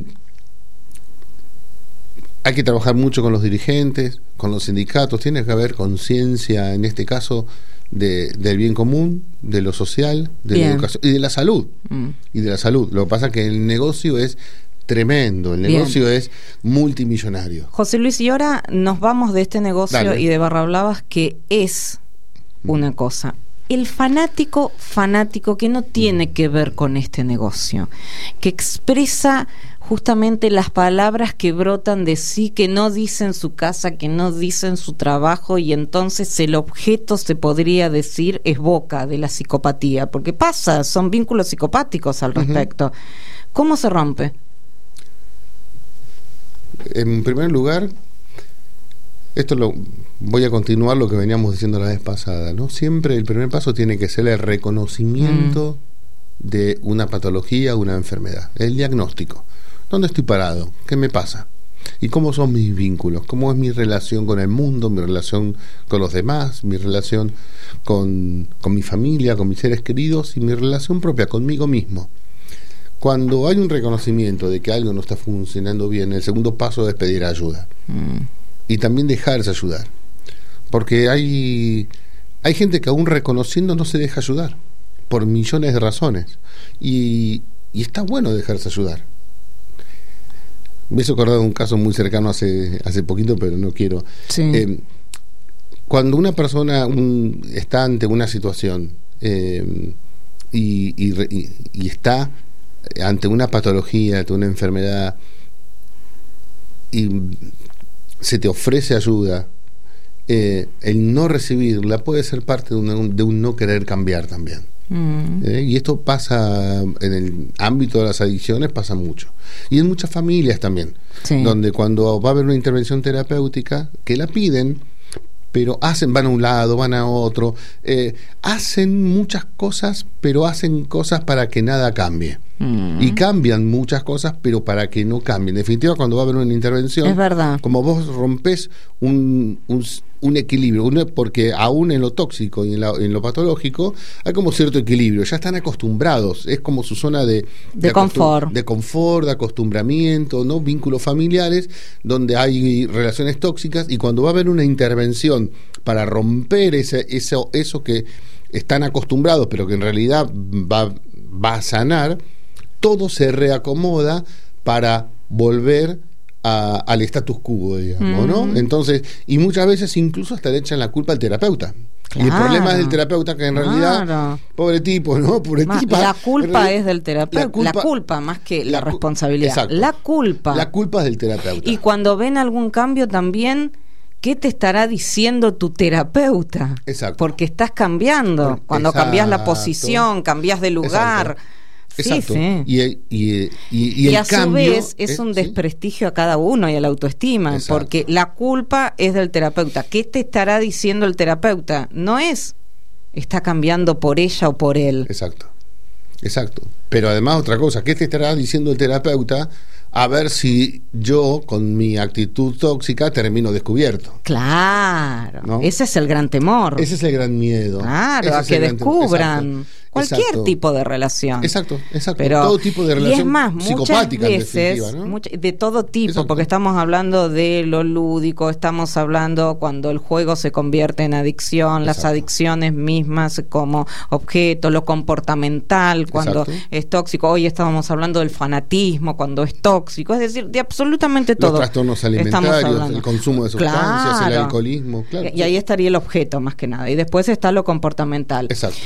hay que trabajar mucho con los dirigentes, con los sindicatos, tiene que haber conciencia, en este caso, de, del bien común, de lo social, de bien. la educación y de la salud. Mm. Y de la salud. Lo que pasa es que el negocio es... tremendo, el negocio Bien. es multimillonario. José Luis, y ahora nos vamos de este negocio Dale. y de Barra Bravas, que es una cosa. El fanático, fanático que no tiene que ver con este negocio, que expresa justamente las palabras que brotan de sí, que no dicen su casa, que no dicen su trabajo, y entonces el objeto, se podría decir, es boca de la psicopatía, porque pasa, son vínculos psicopáticos al respecto. Uh-huh. ¿Cómo se rompe? En primer lugar, esto lo voy a continuar lo que veníamos diciendo la vez pasada, ¿no? Siempre el primer paso tiene que ser el reconocimiento mm. de una patología, una enfermedad, el diagnóstico. ¿Dónde estoy parado? ¿Qué me pasa? ¿Y cómo son mis vínculos? ¿Cómo es mi relación con el mundo, mi relación con los demás, mi relación con, con mi familia, con mis seres queridos y mi relación propia conmigo mismo? Cuando hay un reconocimiento de que algo no está funcionando bien, el segundo paso es pedir ayuda. Mm. Y también dejarse ayudar. Porque hay, hay gente que aún reconociendo no se deja ayudar, por millones de razones. Y, y está bueno dejarse ayudar. Me he acordado de un caso muy cercano hace, hace poquito, pero no quiero. Sí. Eh, cuando una persona un, está ante una situación eh, y, y, y, y está ante una patología, ante una enfermedad, y se te ofrece ayuda, eh, el no recibirla puede ser parte de, una, de un no querer cambiar también. Mm. Eh, y esto pasa en el ámbito de las adicciones, pasa mucho, y en muchas familias también, sí. donde cuando va a haber una intervención terapéutica que la piden, pero hacen, van a un lado, van a otro, eh, hacen muchas cosas, pero hacen cosas para que nada cambie. Mm. Y cambian muchas cosas, pero para que no cambien. En definitiva, cuando va a haber una intervención, es verdad, como vos rompes un, un, un equilibrio, uno, porque aún en lo tóxico y en, la, en lo patológico hay como cierto equilibrio, ya están acostumbrados, es como su zona de, de, de confort, de confort, de acostumbramiento, ¿no? Vínculos familiares donde hay relaciones tóxicas, y cuando va a haber una intervención para romper ese, eso, eso que están acostumbrados, pero que en realidad va, va a sanar, todo se reacomoda para volver a, al status quo, digamos, mm. ¿no? Entonces, y muchas veces incluso hasta le echan la culpa al terapeuta. Claro. Y el problema es del terapeuta, que en claro. realidad, pobre tipo, ¿no? Pobre Ma, tipa, la culpa realidad, es del terapeuta, la culpa, la culpa más que la, la responsabilidad. Exacto. La culpa. La culpa es del terapeuta. Y cuando ven algún cambio también, ¿qué te estará diciendo tu terapeuta? Exacto. Porque estás cambiando. Cuando Exacto. cambias la posición, cambias de lugar. Exacto. Exacto. Sí, sí. Y, y, y, y, y el a su cambio vez es, es un ¿sí? desprestigio a cada uno y a la autoestima. Exacto. Porque la culpa es del terapeuta. ¿Qué te estará diciendo el terapeuta? No es, está cambiando por ella o por él. Exacto. Exacto. Pero además otra cosa, ¿qué te estará diciendo el terapeuta? A ver si yo, con mi actitud tóxica, termino descubierto. Claro, ¿no? Ese es el gran temor. Ese es el gran miedo. Claro, Ese a que descubran cualquier exacto. tipo de relación. Exacto, exacto. Pero, todo tipo de relación y es más, psicopática, muchas veces, ¿no? much, de todo tipo, exacto. porque estamos hablando de lo lúdico, estamos hablando cuando el juego se convierte en adicción, exacto. las adicciones mismas como objeto, lo comportamental, cuando exacto. es tóxico. Hoy estábamos hablando del fanatismo, cuando es tóxico, es decir, de absolutamente todo. Los trastornos alimentarios, el consumo de sustancias, claro. el alcoholismo. Claro, y, y ahí estaría el objeto más que nada. Y después está lo comportamental. Exacto.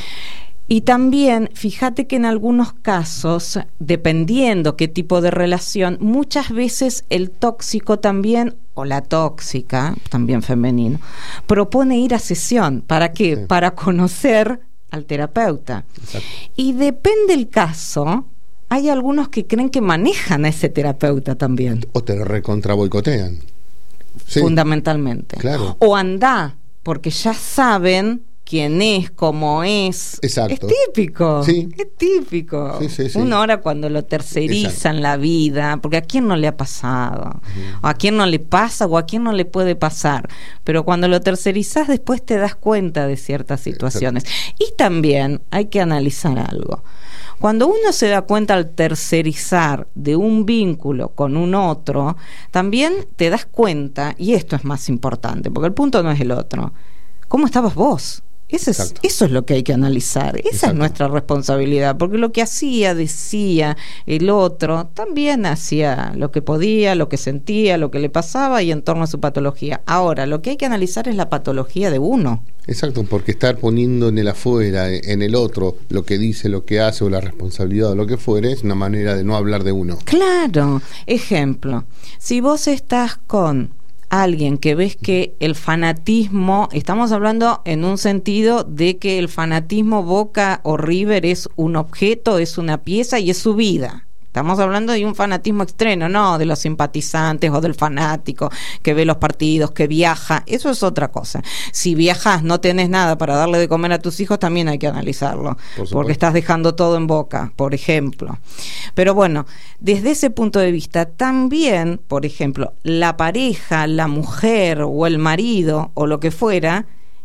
Y también, fíjate que en algunos casos, dependiendo qué tipo de relación, muchas veces el tóxico también, o la tóxica, también femenino, propone ir a sesión. ¿Para qué? Sí. Para conocer al terapeuta. Exacto. Y depende el caso, hay algunos que creen que manejan a ese terapeuta también. O te recontra boicotean. Sí. Fundamentalmente. Claro. O anda, porque ya saben quién es, cómo es. Exacto. Es típico. Sí. Es típico. Sí, sí, sí. Uno ahora cuando lo tercerizan Exacto. la vida, porque a quién no le ha pasado, uh-huh. o a quién no le pasa, o a quién no le puede pasar. Pero cuando lo tercerizas, después te das cuenta de ciertas situaciones. Exacto. Y también hay que analizar algo. Cuando uno se da cuenta al tercerizar de un vínculo con un otro, también te das cuenta, y esto es más importante, porque el punto no es el otro, ¿cómo estabas vos Eso es, eso es lo que hay que analizar. Esa Exacto. es nuestra responsabilidad, porque lo que hacía, decía el otro, también hacía lo que podía, lo que sentía, lo que le pasaba y en torno a su patología. Ahora, lo que hay que analizar es la patología de uno. Exacto, porque estar poniendo en el afuera, en el otro, lo que dice, lo que hace o la responsabilidad o lo que fuere, es una manera de no hablar de uno. Claro. Ejemplo, si vos estás con alguien que ves que el fanatismo, estamos hablando en un sentido de que el fanatismo Boca o River es un objeto, es una pieza y es su vida. Estamos hablando de un fanatismo extremo, no de los simpatizantes o del fanático que ve los partidos, que viaja. Eso es otra cosa. Si viajas, no tenés nada para darle de comer a tus hijos, también hay que analizarlo, por porque estás dejando todo en Boca, por ejemplo. Pero bueno, desde ese punto de vista, también, por ejemplo, la pareja, la mujer o el marido o lo que fuera,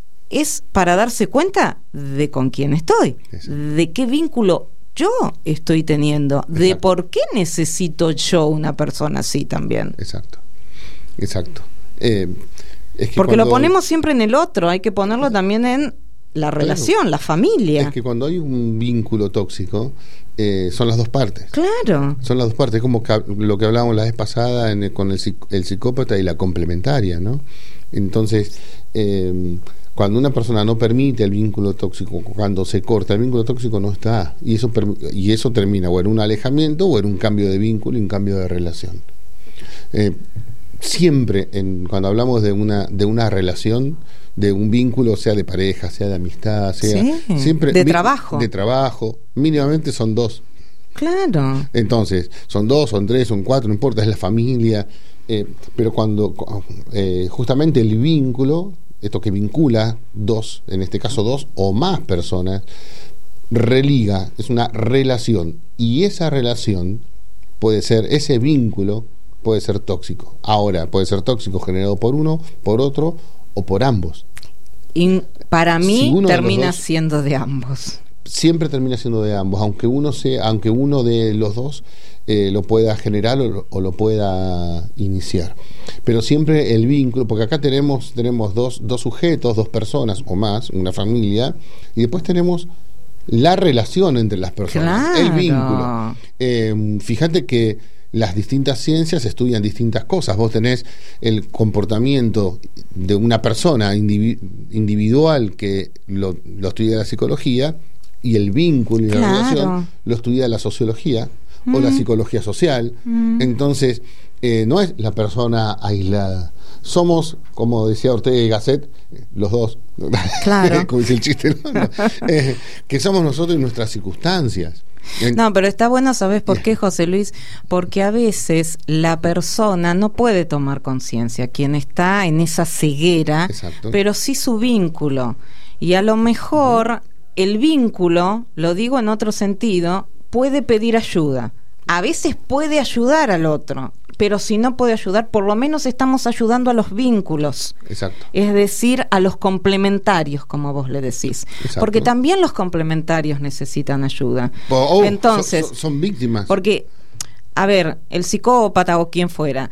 es para darse cuenta de con quién estoy, Eso. de qué vínculo yo estoy teniendo, Exacto. de por qué necesito yo una persona así también. Exacto, exacto. Eh, es que Porque cuando... lo ponemos siempre en el otro, hay que ponerlo también en la relación, claro. la familia. Es que cuando hay un vínculo tóxico, eh, son las dos partes. Claro. Son las dos partes, como que, lo que hablábamos la vez pasada en el, con el, el psicópata y la complementaria, ¿no? Entonces, eh, cuando una persona no permite el vínculo tóxico, cuando se corta, el vínculo tóxico no está. Y eso, y eso termina o en un alejamiento o en un cambio de vínculo y un cambio de relación. Eh, siempre, en, cuando hablamos de una, de una relación, de un vínculo, sea de pareja, sea de amistad, sea sí, siempre de trabajo. De trabajo, mínimamente son dos. Claro. Entonces, son dos, son tres, son cuatro, no importa, es la familia. Eh, pero cuando eh, justamente el vínculo, esto que vincula dos, en este caso dos o más personas, religa, es una relación, y esa relación puede ser, ese vínculo puede ser tóxico. Ahora, puede ser tóxico generado por uno, por otro o por ambos. Y para mí si termina dos, siendo de ambos. Siempre termina siendo de ambos, aunque uno sea, aunque uno de los dos eh, lo pueda generar o, o lo pueda iniciar. Pero siempre el vínculo, porque acá tenemos, tenemos dos, dos sujetos, dos personas o más, una familia, y después tenemos la relación entre las personas, claro. el vínculo. Eh, fíjate que las distintas ciencias estudian distintas cosas. Vos tenés el comportamiento de una persona individu- individual que lo, lo estudia la psicología, y el vínculo y la claro. relación lo estudia la sociología mm. o la psicología social. Mm. Entonces, eh, no es la persona aislada. Somos, como decía Ortega y Gasset, los dos, claro. como dice el chiste, ¿no? eh, que somos nosotros y nuestras circunstancias. No, pero está bueno, ¿sabes por qué, José Luis? Porque a veces la persona no puede tomar conciencia, quien está en esa ceguera, Exacto. pero sí su vínculo. Y a lo mejor uh-huh. el vínculo, lo digo en otro sentido, puede pedir ayuda. A veces puede ayudar al otro, pero si no puede ayudar, por lo menos estamos ayudando a los vínculos. Exacto. Es decir, a los complementarios, como vos le decís. Exacto. Porque también los complementarios necesitan ayuda. Oh, oh, Entonces, son, son víctimas. Porque, a ver, el psicópata o quien fuera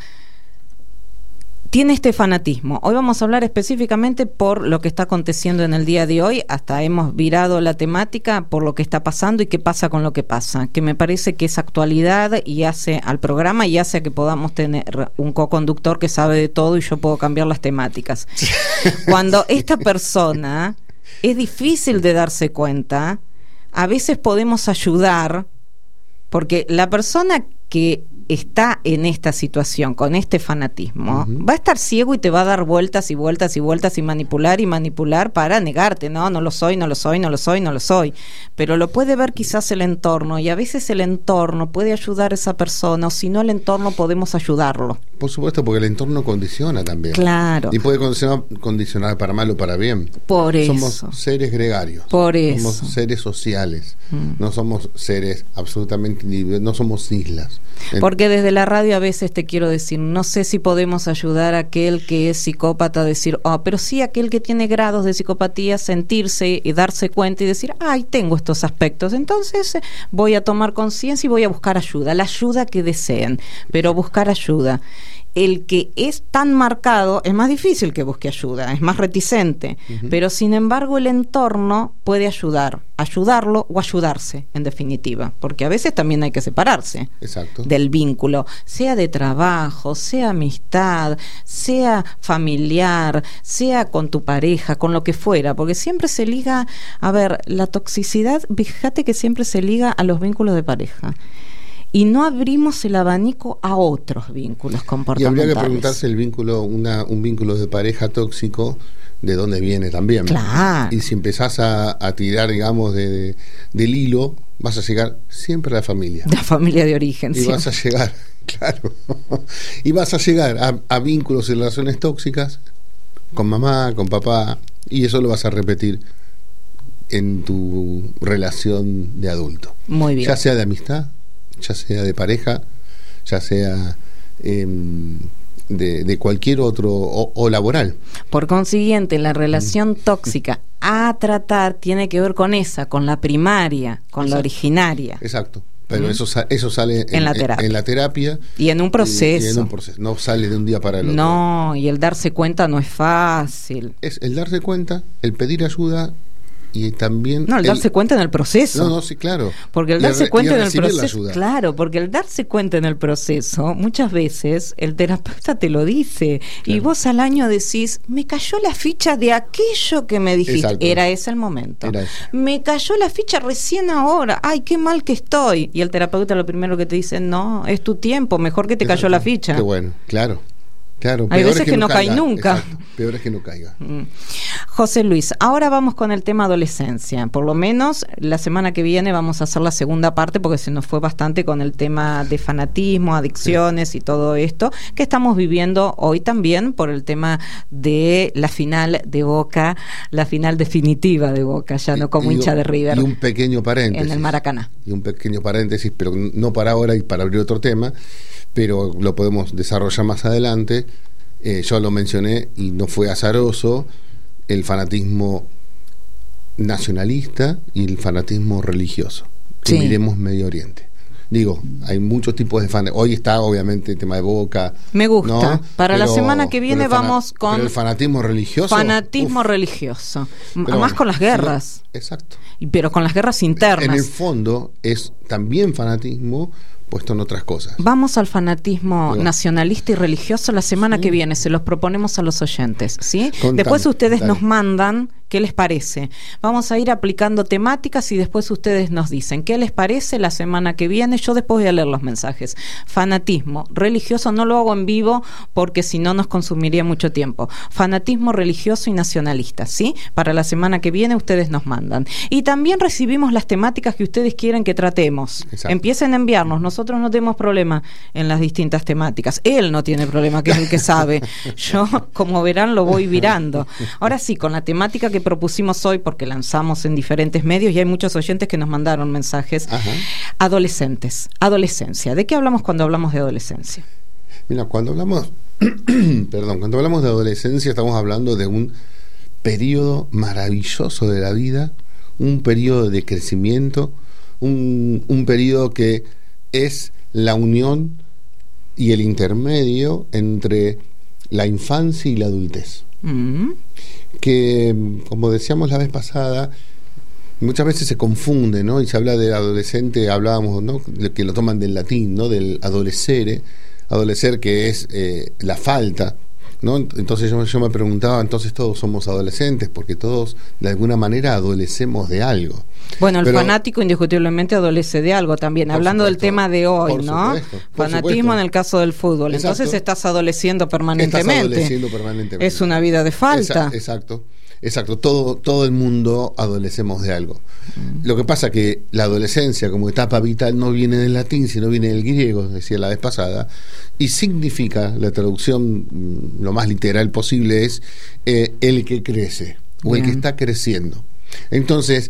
tiene este fanatismo. Hoy vamos a hablar específicamente por lo que está aconteciendo en el día de hoy. Hasta hemos virado la temática por lo que está pasando y qué pasa con lo que pasa, que me parece que es actualidad y hace al programa y hace a que podamos tener un co-conductor que sabe de todo y yo puedo cambiar las temáticas. Cuando esta persona es difícil de darse cuenta, a veces podemos ayudar, porque la persona que está en esta situación, con este fanatismo, uh-huh. va a estar ciego y te va a dar vueltas y vueltas y vueltas y manipular y manipular para negarte, no, no lo soy, no lo soy, no lo soy, no lo soy, pero lo puede ver quizás el entorno, y a veces el entorno puede ayudar a esa persona, o si no el entorno podemos ayudarlo. Por supuesto, porque el entorno condiciona también. Claro. Y puede condicionar, condicionar para mal o para bien. Por eso. Somos seres gregarios. Por eso. Somos seres sociales. Mm. No somos seres absolutamente individuales, no somos islas. Porque desde la radio a veces te quiero decir, no sé si podemos ayudar a aquel que es psicópata a decir, oh, pero sí aquel que tiene grados de psicopatía, sentirse y darse cuenta y decir, ay, tengo estos aspectos, entonces voy a tomar conciencia y voy a buscar ayuda, la ayuda que deseen, pero buscar ayuda. el que es tan marcado es más difícil que busque ayuda, es más reticente, uh-huh. pero sin embargo el entorno puede ayudar, ayudarlo o ayudarse, en definitiva, porque a veces también hay que separarse Exacto. del vínculo, sea de trabajo, sea amistad, sea familiar, sea con tu pareja, con lo que fuera, porque siempre se liga, a ver, la toxicidad, fíjate que siempre se liga a los vínculos de pareja. Y no abrimos el abanico a otros vínculos comportamentales. Y habría que preguntarse el vínculo, una, un vínculo de pareja tóxico, ¿de dónde viene también? Claro. Y si empezás a, a tirar, digamos, de, de, del hilo, vas a llegar siempre a la familia. La familia de origen. Y siempre. vas a llegar, claro, y vas a llegar a, a vínculos y relaciones tóxicas con mamá, con papá, y eso lo vas a repetir en tu relación de adulto. Muy bien. Ya sea de amistad, ya sea de pareja, ya sea eh, de, de cualquier otro, o, o laboral. Por consiguiente, la relación tóxica a tratar tiene que ver con esa, con la primaria, con Exacto. la originaria. Exacto. Pero ¿Mm? eso, eso sale en, en, la terapia. en la terapia. Y en un proceso. Y, y en un proceso. No sale de un día para el otro. No, y el darse cuenta no es fácil. Es el darse cuenta, el pedir ayuda. Y también no, el, el darse cuenta en el proceso. No, no, sí, claro. Porque el y darse re, cuenta en el proceso, claro, porque el darse cuenta en el proceso, muchas veces el terapeuta te lo dice, claro. y vos al año decís, me cayó la ficha de aquello que me dijiste. Exacto. Era ese el momento. Era me cayó la ficha recién ahora. Ay, qué mal que estoy. Y el terapeuta lo primero que te dice, no, es tu tiempo, mejor que te Exacto. cayó la ficha. Qué bueno, claro. Claro, hay veces es que, que no, no cae nunca. Exacto, peor es que no caiga. Mm. José Luis, ahora vamos con el tema adolescencia. Por lo menos la semana que viene vamos a hacer la segunda parte porque se nos fue bastante con el tema de fanatismo, adicciones sí. y todo esto que estamos viviendo hoy también por el tema de la final de Boca, la final definitiva de Boca, ya y, no como hincha un, de River. Y un pequeño paréntesis. En el Maracaná. Y un pequeño paréntesis, pero no para ahora y para abrir otro tema, pero lo podemos desarrollar más adelante. Eh, yo lo mencioné y no fue azaroso, el fanatismo nacionalista y el fanatismo religioso. Sí. Y miremos Medio Oriente. Digo, hay muchos tipos de fanatismo. Hoy está obviamente el tema de Boca. Me gusta. ¿No? Para pero, la semana que viene vamos con... Pero el fanatismo religioso. Fanatismo uf. religioso. Pero más con las guerras. No, exacto. Pero con las guerras internas. En el fondo es también fanatismo puesto en otras cosas. Vamos al fanatismo Digo. nacionalista y religioso la semana sí. que viene, se los proponemos a los oyentes, ¿sí? Contame, después ustedes dale. nos mandan qué les parece. Vamos a ir aplicando temáticas y después ustedes nos dicen qué les parece la semana que viene. Yo después voy a leer los mensajes. Fanatismo religioso, no lo hago en vivo porque si no nos consumiría mucho tiempo. Fanatismo religioso y nacionalista, ¿sí? Para la semana que viene ustedes nos mandan. Y también recibimos las temáticas que ustedes quieren que tratemos. Exacto. Empiecen a enviarnos. Nosotros no tenemos problema en las distintas temáticas. Él no tiene problema, que es el que sabe. Yo, como verán, lo voy virando. Ahora sí, con la temática que propusimos hoy, porque lanzamos en diferentes medios y hay muchos oyentes que nos mandaron mensajes. Ajá. Adolescentes, adolescencia. ¿De qué hablamos cuando hablamos de adolescencia? Mira, cuando hablamos, perdón, cuando hablamos de adolescencia estamos hablando de un periodo maravilloso de la vida, un periodo de crecimiento, un, un periodo que es la unión y el intermedio entre la infancia y la adultez. Mm. Que, como decíamos la vez pasada, muchas veces se confunde, ¿no? Y se habla del adolescente, hablábamos, ¿no? Que lo toman del latín, ¿no? Del adolescere, adolecer que es eh, la falta, ¿no? Entonces yo, yo me preguntaba, entonces todos somos adolescentes, porque todos de alguna manera adolecemos de algo. Bueno, el Pero, fanático indiscutiblemente adolece de algo también, hablando supuesto, del tema de hoy, por ¿no? Supuesto, por Fanatismo supuesto. en el caso del fútbol. Exacto. Entonces estás adoleciendo permanentemente. Estás adoleciendo permanentemente. Es una vida de falta. Esa, exacto. Exacto, todo, todo el mundo adolecemos de algo. Mm. Lo que pasa que la adolescencia como etapa vital no viene del latín, sino viene del griego, decía la vez pasada, y significa, la traducción lo más literal posible es eh, el que crece, o Bien. el que está creciendo. Entonces,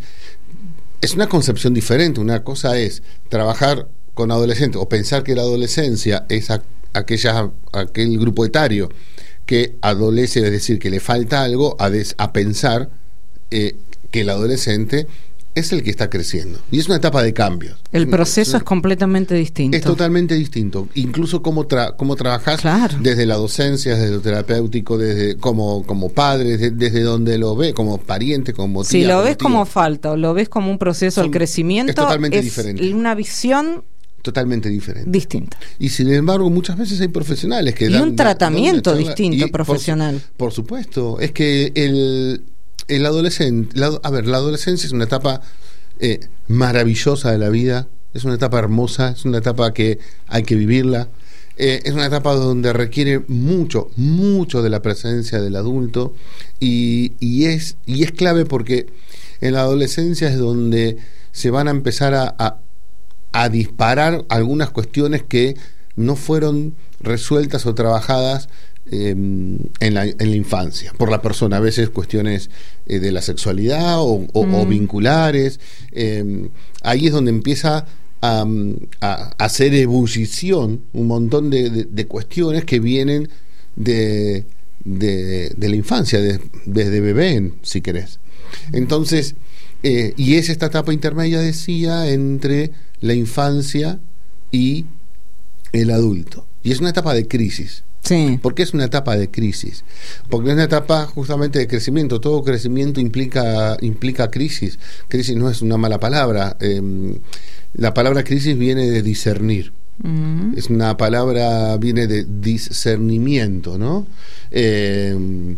es una concepción diferente. Una cosa es trabajar con adolescentes, o pensar que la adolescencia es a, aquella, aquel grupo etario que adolece, es decir, que le falta algo, a, des, a pensar eh, que el adolescente es el que está creciendo. Y es una etapa de cambios. El proceso es, es completamente distinto. Es totalmente distinto. Incluso cómo, tra cómo trabajás, claro, desde la docencia, desde lo terapéutico, desde como, como padre, desde, desde donde lo ves, como pariente, como tía. Si lo ves tío. como falta o lo ves como un proceso Son, al crecimiento, es totalmente es diferente. Una visión totalmente diferente. Distinta. Y sin embargo, muchas veces hay profesionales que y dan... un tratamiento dan distinto y profesional. Por, por supuesto. Es que el, el adolescente... La, a ver, la adolescencia es una etapa eh, maravillosa de la vida. Es una etapa hermosa. Es una etapa que hay que vivirla. Eh, es una etapa donde requiere mucho, mucho de la presencia del adulto. Y, y, es, y es clave porque en la adolescencia es donde se van a empezar a... a a disparar algunas cuestiones que no fueron resueltas o trabajadas eh, en, la, en la infancia por la persona, a veces cuestiones eh, de la sexualidad o, o, mm. o vinculares. Eh, ahí es donde empieza a, a, a hacer ebullición un montón de, de, de cuestiones que vienen de, de, de la infancia, de, desde bebé, si querés. Entonces, eh, y es esta etapa intermedia, decía, entre la infancia y el adulto. Y es una etapa de crisis. Sí. ¿Por qué es una etapa de crisis? Porque es una etapa justamente de crecimiento. Todo crecimiento implica, implica crisis. Crisis no es una mala palabra. Eh, la palabra crisis viene de discernir. Uh-huh. Es una palabra, viene de discernimiento, ¿no? Eh,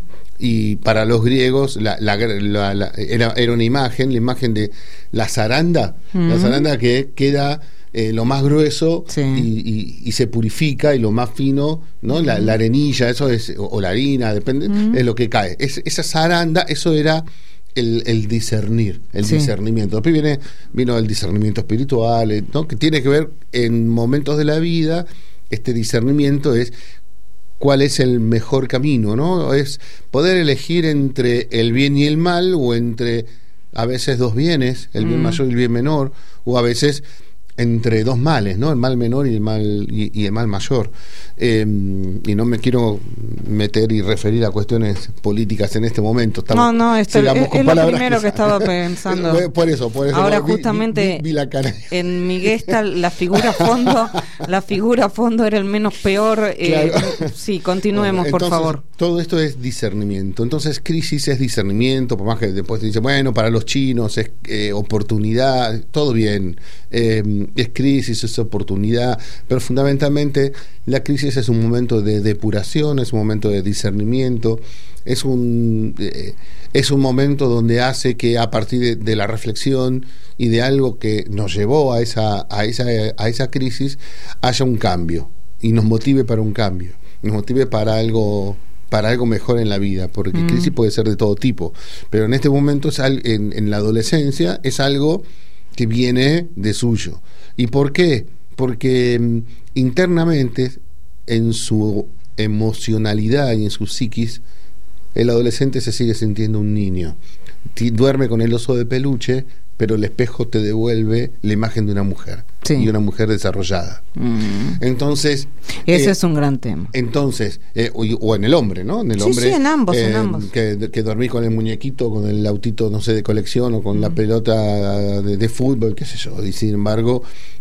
y para los griegos la, la, la, la, era, era una imagen, la imagen de la zaranda, uh-huh. la zaranda que queda eh, lo más grueso, sí, y, y, y se purifica, y lo más fino, ¿no? Uh-huh. la, la arenilla, eso es, o, o la harina, depende, uh-huh. es lo que cae. Es, esa zaranda, eso era el, el discernir, el sí. discernimiento. Después viene, vino el discernimiento espiritual, ¿no? Que tiene que ver en momentos de la vida. Este discernimiento es cuál es el mejor camino, ¿no? Es poder elegir entre el bien y el mal, o entre a veces dos bienes, el bien mm. mayor y el bien menor, o a veces entre dos males, ¿no? El mal menor y el mal y, y el mal mayor. Eh, y no me quiero meter y referir a cuestiones políticas en este momento. Estamos, no, no, esto es, es lo primero que, que estaba pensando. Por eso, por eso. Ahora vi, justamente vi, vi la cara. En mi Gestalt la figura fondo, la figura fondo era el menos peor. Eh, claro. Sí, continuemos, bueno, entonces, por favor. Todo esto es discernimiento. Entonces, crisis es discernimiento, por más que después te dice, bueno, para los chinos es eh, oportunidad, todo bien. Eh, es crisis, es oportunidad, pero fundamentalmente la crisis es un momento de depuración, es un momento de discernimiento, es un eh, es un momento donde hace que a partir de, de la reflexión y de algo que nos llevó a esa a esa a esa crisis haya un cambio y nos motive para un cambio, nos motive para algo para algo mejor en la vida, porque mm. crisis puede ser de todo tipo, pero en este momento es al, en, en la adolescencia es algo que viene de suyo. ¿Y por qué? Porque um, internamente, en su emocionalidad y en su psiquis, el adolescente se sigue sintiendo un niño. T- duerme con el oso de peluche, pero el espejo te devuelve la imagen de una mujer, sí, y una mujer desarrollada. Mm. Entonces ese eh, es un gran tema. Entonces eh, o, o en el hombre, ¿no? En el sí, hombre, sí, en ambos, eh, en ambos. Que, que dormís con el muñequito, con el autito, no sé, de colección, o con mm. la pelota de, de fútbol, qué sé yo. Y sin embargo,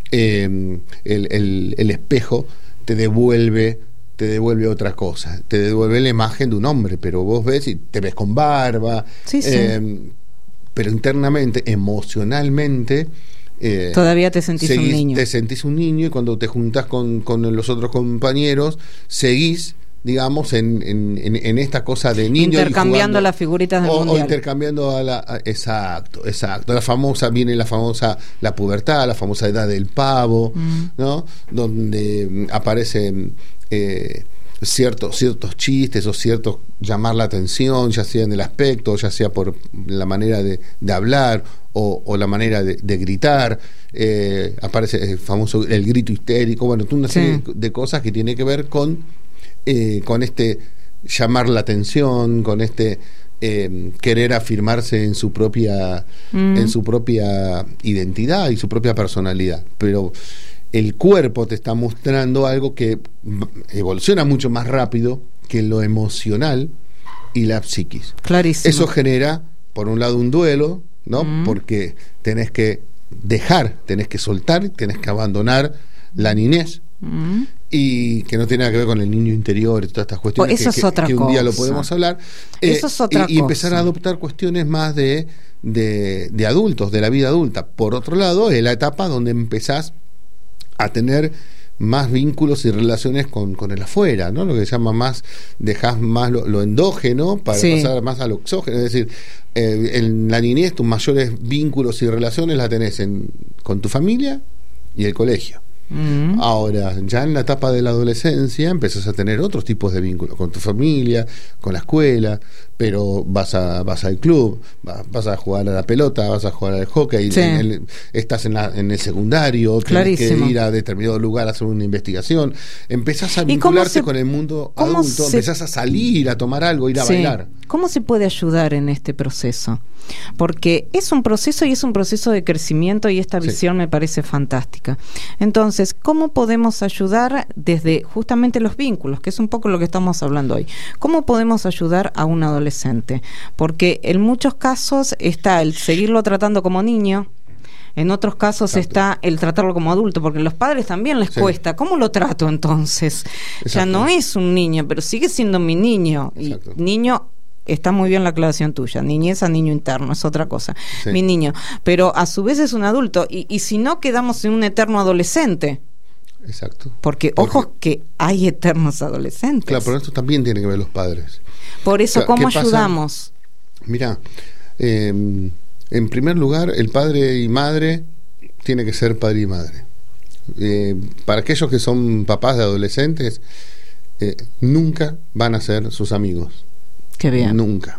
eh, el, el, el espejo te devuelve te devuelve otra cosa, te devuelve la imagen de un hombre, pero vos ves y te ves con barba, sí, sí. Eh, pero internamente, emocionalmente, eh, todavía te sentís seguís, un niño. Te sentís un niño, y cuando te juntás con, con los otros compañeros, seguís, digamos, en, en, en esta cosa de niño. Intercambiando las figuritas del o, mundial. O intercambiando a la... A, exacto, exacto. La famosa, viene la famosa, la pubertad, la famosa edad del pavo, mm. ¿no? Donde aparecen... Eh, ciertos ciertos chistes o ciertos llamar la atención, ya sea en el aspecto, ya sea por la manera de, de hablar o, o la manera de, de gritar, eh, aparece el famoso el grito histérico, bueno, una serie sí. de, de cosas que tiene que ver con eh, con este llamar la atención, con este eh, querer afirmarse en su propia mm. en su propia identidad y su propia personalidad, pero el cuerpo te está mostrando algo que evoluciona mucho más rápido que lo emocional y la psiquis. Clarísimo. Eso genera, por un lado, un duelo, ¿no? Mm. Porque tenés que dejar, tenés que soltar, tenés que abandonar la niñez. Mm. Y que no tiene nada que ver con el niño interior y todas estas cuestiones, Pues eso que, es otra que, que un día lo cosa. podemos hablar. Eso es otra y, y empezar cosa. a adoptar cuestiones más de, de, de adultos, de la vida adulta. Por otro lado, es la etapa donde empezás a tener más vínculos y relaciones con, con el afuera, ¿no? Lo que se llama más, dejás más lo, lo endógeno para Sí. pasar más al exógeno. Es decir, eh, en la niñez tus mayores vínculos y relaciones las tenés en, con tu familia y el colegio. Mm. Ahora, ya en la etapa de la adolescencia empezás a tener otros tipos de vínculos con tu familia, con la escuela, pero vas a vas al club, vas, vas a jugar a la pelota, vas a jugar al hockey, Sí. en el- estás en, la, en el secundario, tienes Clarísimo. que ir a determinado lugar a hacer una investigación, empezás a ¿Y cómo vincularte se- con el mundo cómo adulto, se- empezás a salir, a tomar algo, ir a Sí. bailar. ¿Cómo se puede ayudar en este proceso? Porque es un proceso y es un proceso de crecimiento y esta Sí. visión me parece fantástica. Entonces, ¿cómo podemos ayudar desde justamente los vínculos, que es un poco lo que estamos hablando hoy? ¿Cómo podemos ayudar a un adolescente? Porque en muchos casos está el seguirlo tratando como niño. En otros casos Exacto. está el tratarlo como adulto, porque a los padres también les Sí. cuesta. ¿Cómo lo trato entonces? Ya Exacto. no es un niño, pero sigue siendo mi niño. Y Exacto. niño, está muy bien la aclaración tuya. Niñez a niño interno, es otra cosa. Sí. Mi niño. Pero a su vez es un adulto. Y, y si no, quedamos en un eterno adolescente. Exacto. Porque, Porque- ojo, que hay eternos adolescentes. Claro, pero esto también tiene que ver los padres. Por eso, Claro, ¿cómo ¿qué pasa? ayudamos? Mira, eh, en primer lugar, el padre y madre tiene que ser padre y madre. Eh, para aquellos que son papás de adolescentes, eh, nunca van a ser sus amigos. Qué bien. Nunca.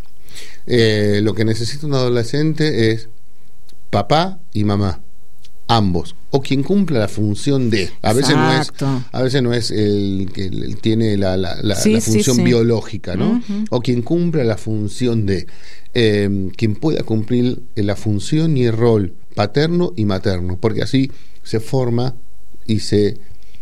Eh, lo que necesita un adolescente es papá y mamá, ambos, o quien cumpla la función de. A veces no es, Exacto. a veces no es el que el- tiene la, la, la- Sí, la sí, función sí. biológica, ¿no? Ujú. O quien cumpla la función de, eh, quien pueda cumplir la función y el rol paterno y materno, porque así se forma y se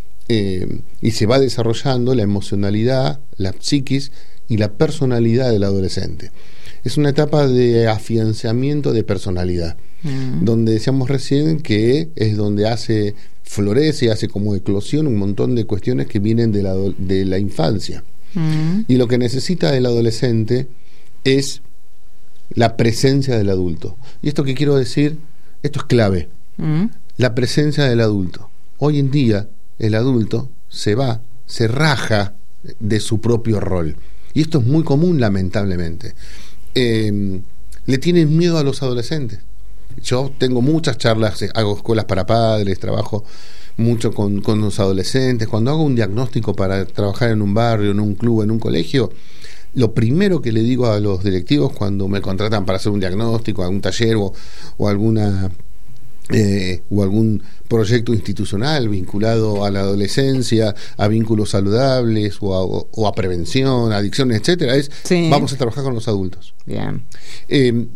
eh, y se va desarrollando la emocionalidad, la psiquis y la personalidad del adolescente. Es una etapa de afianzamiento de personalidad, Mm. donde decíamos recién que es donde hace, florece, hace como eclosión un montón de cuestiones que vienen de la, ado- de la infancia. Mm. Y lo que necesita el adolescente es la presencia del adulto. Y esto que quiero decir, esto es clave, Mm. la presencia del adulto. Hoy en día el adulto se va, se raja de su propio rol. Y esto es muy común, lamentablemente. Eh, le tienen miedo a los adolescentes. Yo tengo muchas charlas, eh, hago escuelas para padres, trabajo mucho con, con los adolescentes. Cuando hago un diagnóstico para trabajar en un barrio, en un club, en un colegio, lo primero que le digo a los directivos cuando me contratan para hacer un diagnóstico, algún taller o, o alguna eh, o algún proyecto institucional vinculado a la adolescencia, a vínculos saludables o a, o a prevención, adicciones, etcétera, es Sí. vamos a trabajar con los adultos. Bien. Eh,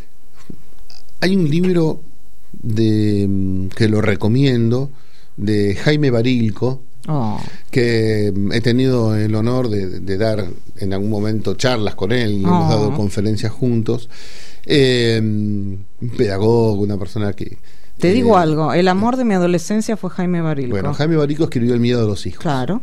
hay un libro de mm, que lo recomiendo, de Jaime Barilco, Oh. que mm, he tenido el honor de, de dar en algún momento charlas con él, y hemos Oh. dado conferencias juntos. Eh, un pedagogo, una persona que... Te eh, digo algo, el amor de mi adolescencia fue Jaime Barilco. Bueno, Jaime Barilco escribió El miedo de los hijos. Claro.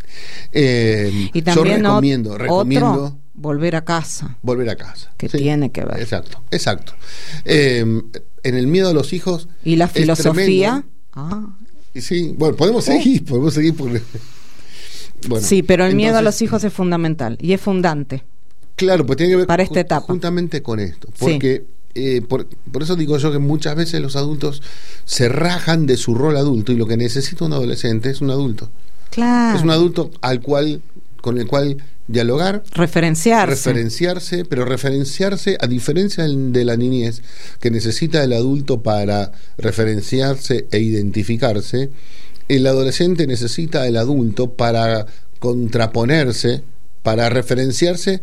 Eh, Y también yo ot- recomiendo, recomiendo otro, Volver a casa. volver a casa. Que tiene que ver. Exacto, exacto. Eh, en El miedo a los hijos. Y la es filosofía. tremendo. Ah. Y sí, bueno, podemos seguir, podemos seguir porque... Bueno, Sí, pero el miedo a entonces, los hijos es fundamental y es fundante. Claro, pues tiene que ver Para esta ju- etapa. juntamente con esto. Porque eh, por, por eso digo yo que muchas veces los adultos se rajan de su rol adulto y lo que necesita un adolescente es un adulto. Claro. Es un adulto al cual, con el cual dialogar, Referenciarse. referenciarse, pero referenciarse a diferencia del- de la niñez, que necesita el adulto para referenciarse e identificarse, el adolescente necesita el adulto para contraponerse, para referenciarse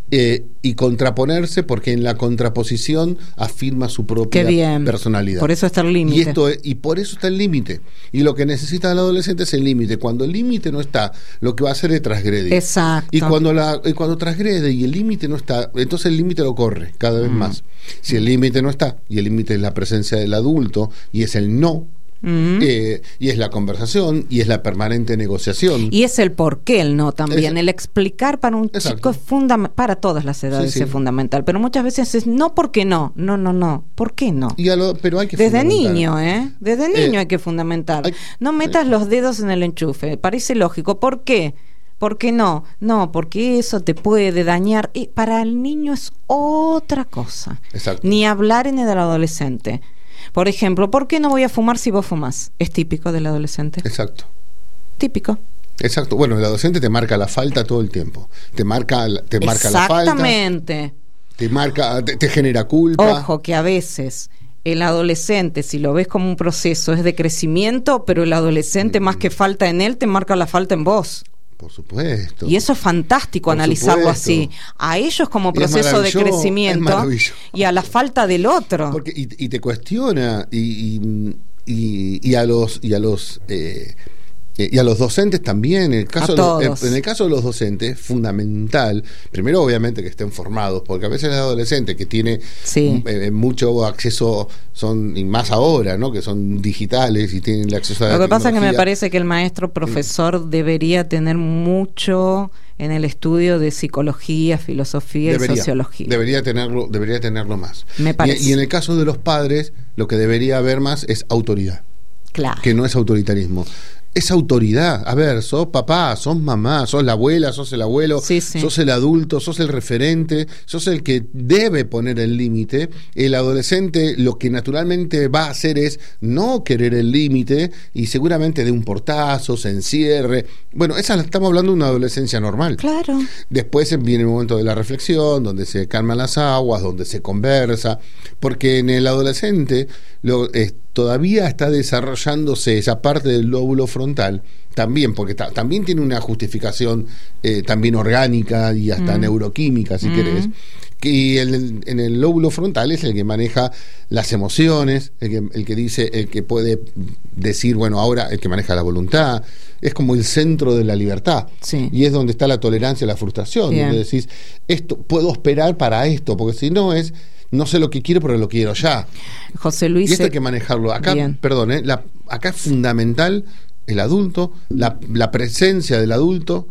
Eh, y contraponerse, porque en la contraposición afirma su propia personalidad. Por eso está el límite. Y, esto, y por eso está el límite. Y lo que necesita el adolescente es el límite. Cuando el límite no está, lo que va a hacer es transgredir. Exacto. Y cuando, la, y cuando transgrede y el límite no está, entonces el límite lo corre cada vez mm. más. Si el límite no está, y el límite es la presencia del adulto, y es el no, Uh-huh. Eh, y es la conversación y es la permanente negociación y es el por qué el no también, es, el explicar para un exacto. chico es fundamental, para todas las edades sí, sí. es fundamental, pero muchas veces es no porque no, no, no, no, ¿por qué no? Y a lo, pero hay que desde niño, ¿eh? Desde niño eh, hay que fundamentar, hay, no metas eh, los dedos en el enchufe, parece lógico, ¿por qué? ¿Por qué no? No, porque eso te puede dañar, y para el niño es otra cosa, exacto. Ni hablar en el adolescente. Por ejemplo, ¿por qué no voy a fumar si vos fumás? Es típico del adolescente. Exacto. Típico. Exacto. Bueno, el adolescente te marca la falta todo el tiempo. Te marca, te marca la falta. Exactamente. Te marca, te, te genera culpa. Ojo, que a veces el adolescente, si lo ves como un proceso, es de crecimiento, pero el adolescente, mm. más que falta en él, te marca la falta en vos. Por supuesto. Y eso es fantástico, por analizarlo supuesto. Así. A ellos como proceso de crecimiento y a la falta del otro. Porque, y, y te cuestiona y, y, y, y a los y a los eh, y a los docentes también. En el caso, de los, en el caso de los docentes, fundamental, primero obviamente que estén formados, porque a veces el adolescente que tiene sí. eh, mucho acceso, son y más ahora, ¿no? Que son digitales y tienen el acceso a la Lo que tecnología. pasa es que me parece que el maestro profesor mm. debería tener mucho en el estudio de psicología, filosofía debería, y sociología. Debería tenerlo, debería tenerlo más. Me parece. Y, y en el caso de los padres, lo que debería haber más es autoridad. Claro. Que no es autoritarismo. Es autoridad. A ver, sos papá, sos mamá, sos la abuela, sos el abuelo, sí, sí. sos el adulto, sos el referente, sos el que debe poner el límite. El adolescente lo que naturalmente va a hacer es no querer el límite y seguramente de un portazo, se encierre. Bueno, esa estamos hablando de una adolescencia normal. Claro. Después viene el momento de la reflexión, donde se calman las aguas, donde se conversa, porque en el adolescente lo eh, todavía está desarrollándose esa parte del lóbulo frontal, también, porque ta, también tiene una justificación eh, también orgánica y hasta mm. neuroquímica, si mm. querés, que el, en el lóbulo frontal es el que maneja las emociones, el que, el que dice, el que puede decir, bueno, ahora el que maneja la voluntad, es como el centro de la libertad, sí. y es donde está la tolerancia y la frustración, Bien. donde decís, esto puedo esperar para esto, porque si no es no sé lo que quiero, pero lo quiero ya. José Luis. Y esto hay que manejarlo. Acá, Bien. perdón, ¿eh? la, acá es fundamental el adulto, la, la presencia del adulto,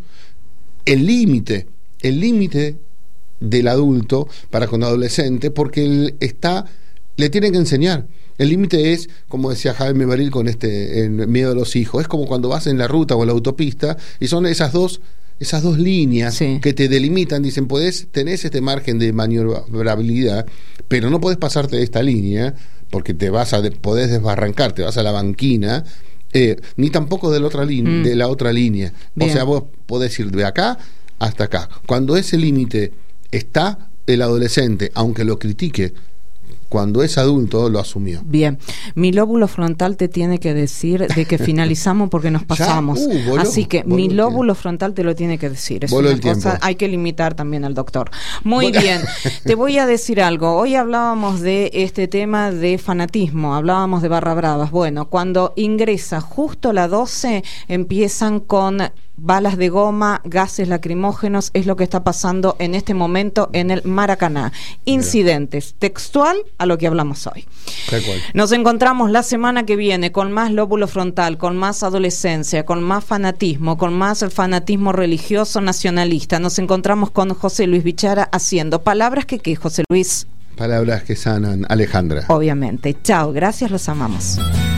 el límite, el límite del adulto para con adolescente, porque él está, le tienen que enseñar. El límite es, como decía Jaime Baril con este en Miedo a los hijos, es como cuando vas en la ruta o en la autopista y son esas dos esas dos líneas sí. que te delimitan, dicen, podés, tenés este margen de maniobrabilidad, pero no podés pasarte de esta línea, porque te vas a, podés desbarrancar, te vas a la banquina, eh, ni tampoco de la otra línea, mm. de la otra línea. Bien. O sea, vos podés ir de acá hasta acá. Cuando ese límite está, el adolescente, aunque lo critique, cuando es adulto lo asumió. Bien, mi lóbulo frontal te tiene que decir de que finalizamos porque nos pasamos. Uh, voló, Así que mi lóbulo frontal te lo tiene que decir. Es voló una el cosa, tiempo. Hay que limitar también al doctor. Muy bien, te voy a decir algo. Hoy hablábamos de este tema de fanatismo, hablábamos de barra bravas. Bueno, cuando ingresa justo la doce, empiezan con balas de goma, gases lacrimógenos, es lo que está pasando en este momento en el Maracaná. Incidentes, textual a lo que hablamos hoy. Tal cual. Nos encontramos la semana que viene con más lóbulo frontal, con más adolescencia, con más fanatismo, con más fanatismo religioso nacionalista. Nos encontramos con José Luis Bichara haciendo palabras que qué, José Luis. Palabras que sanan, Alejandra. Obviamente. Chao, gracias, los amamos.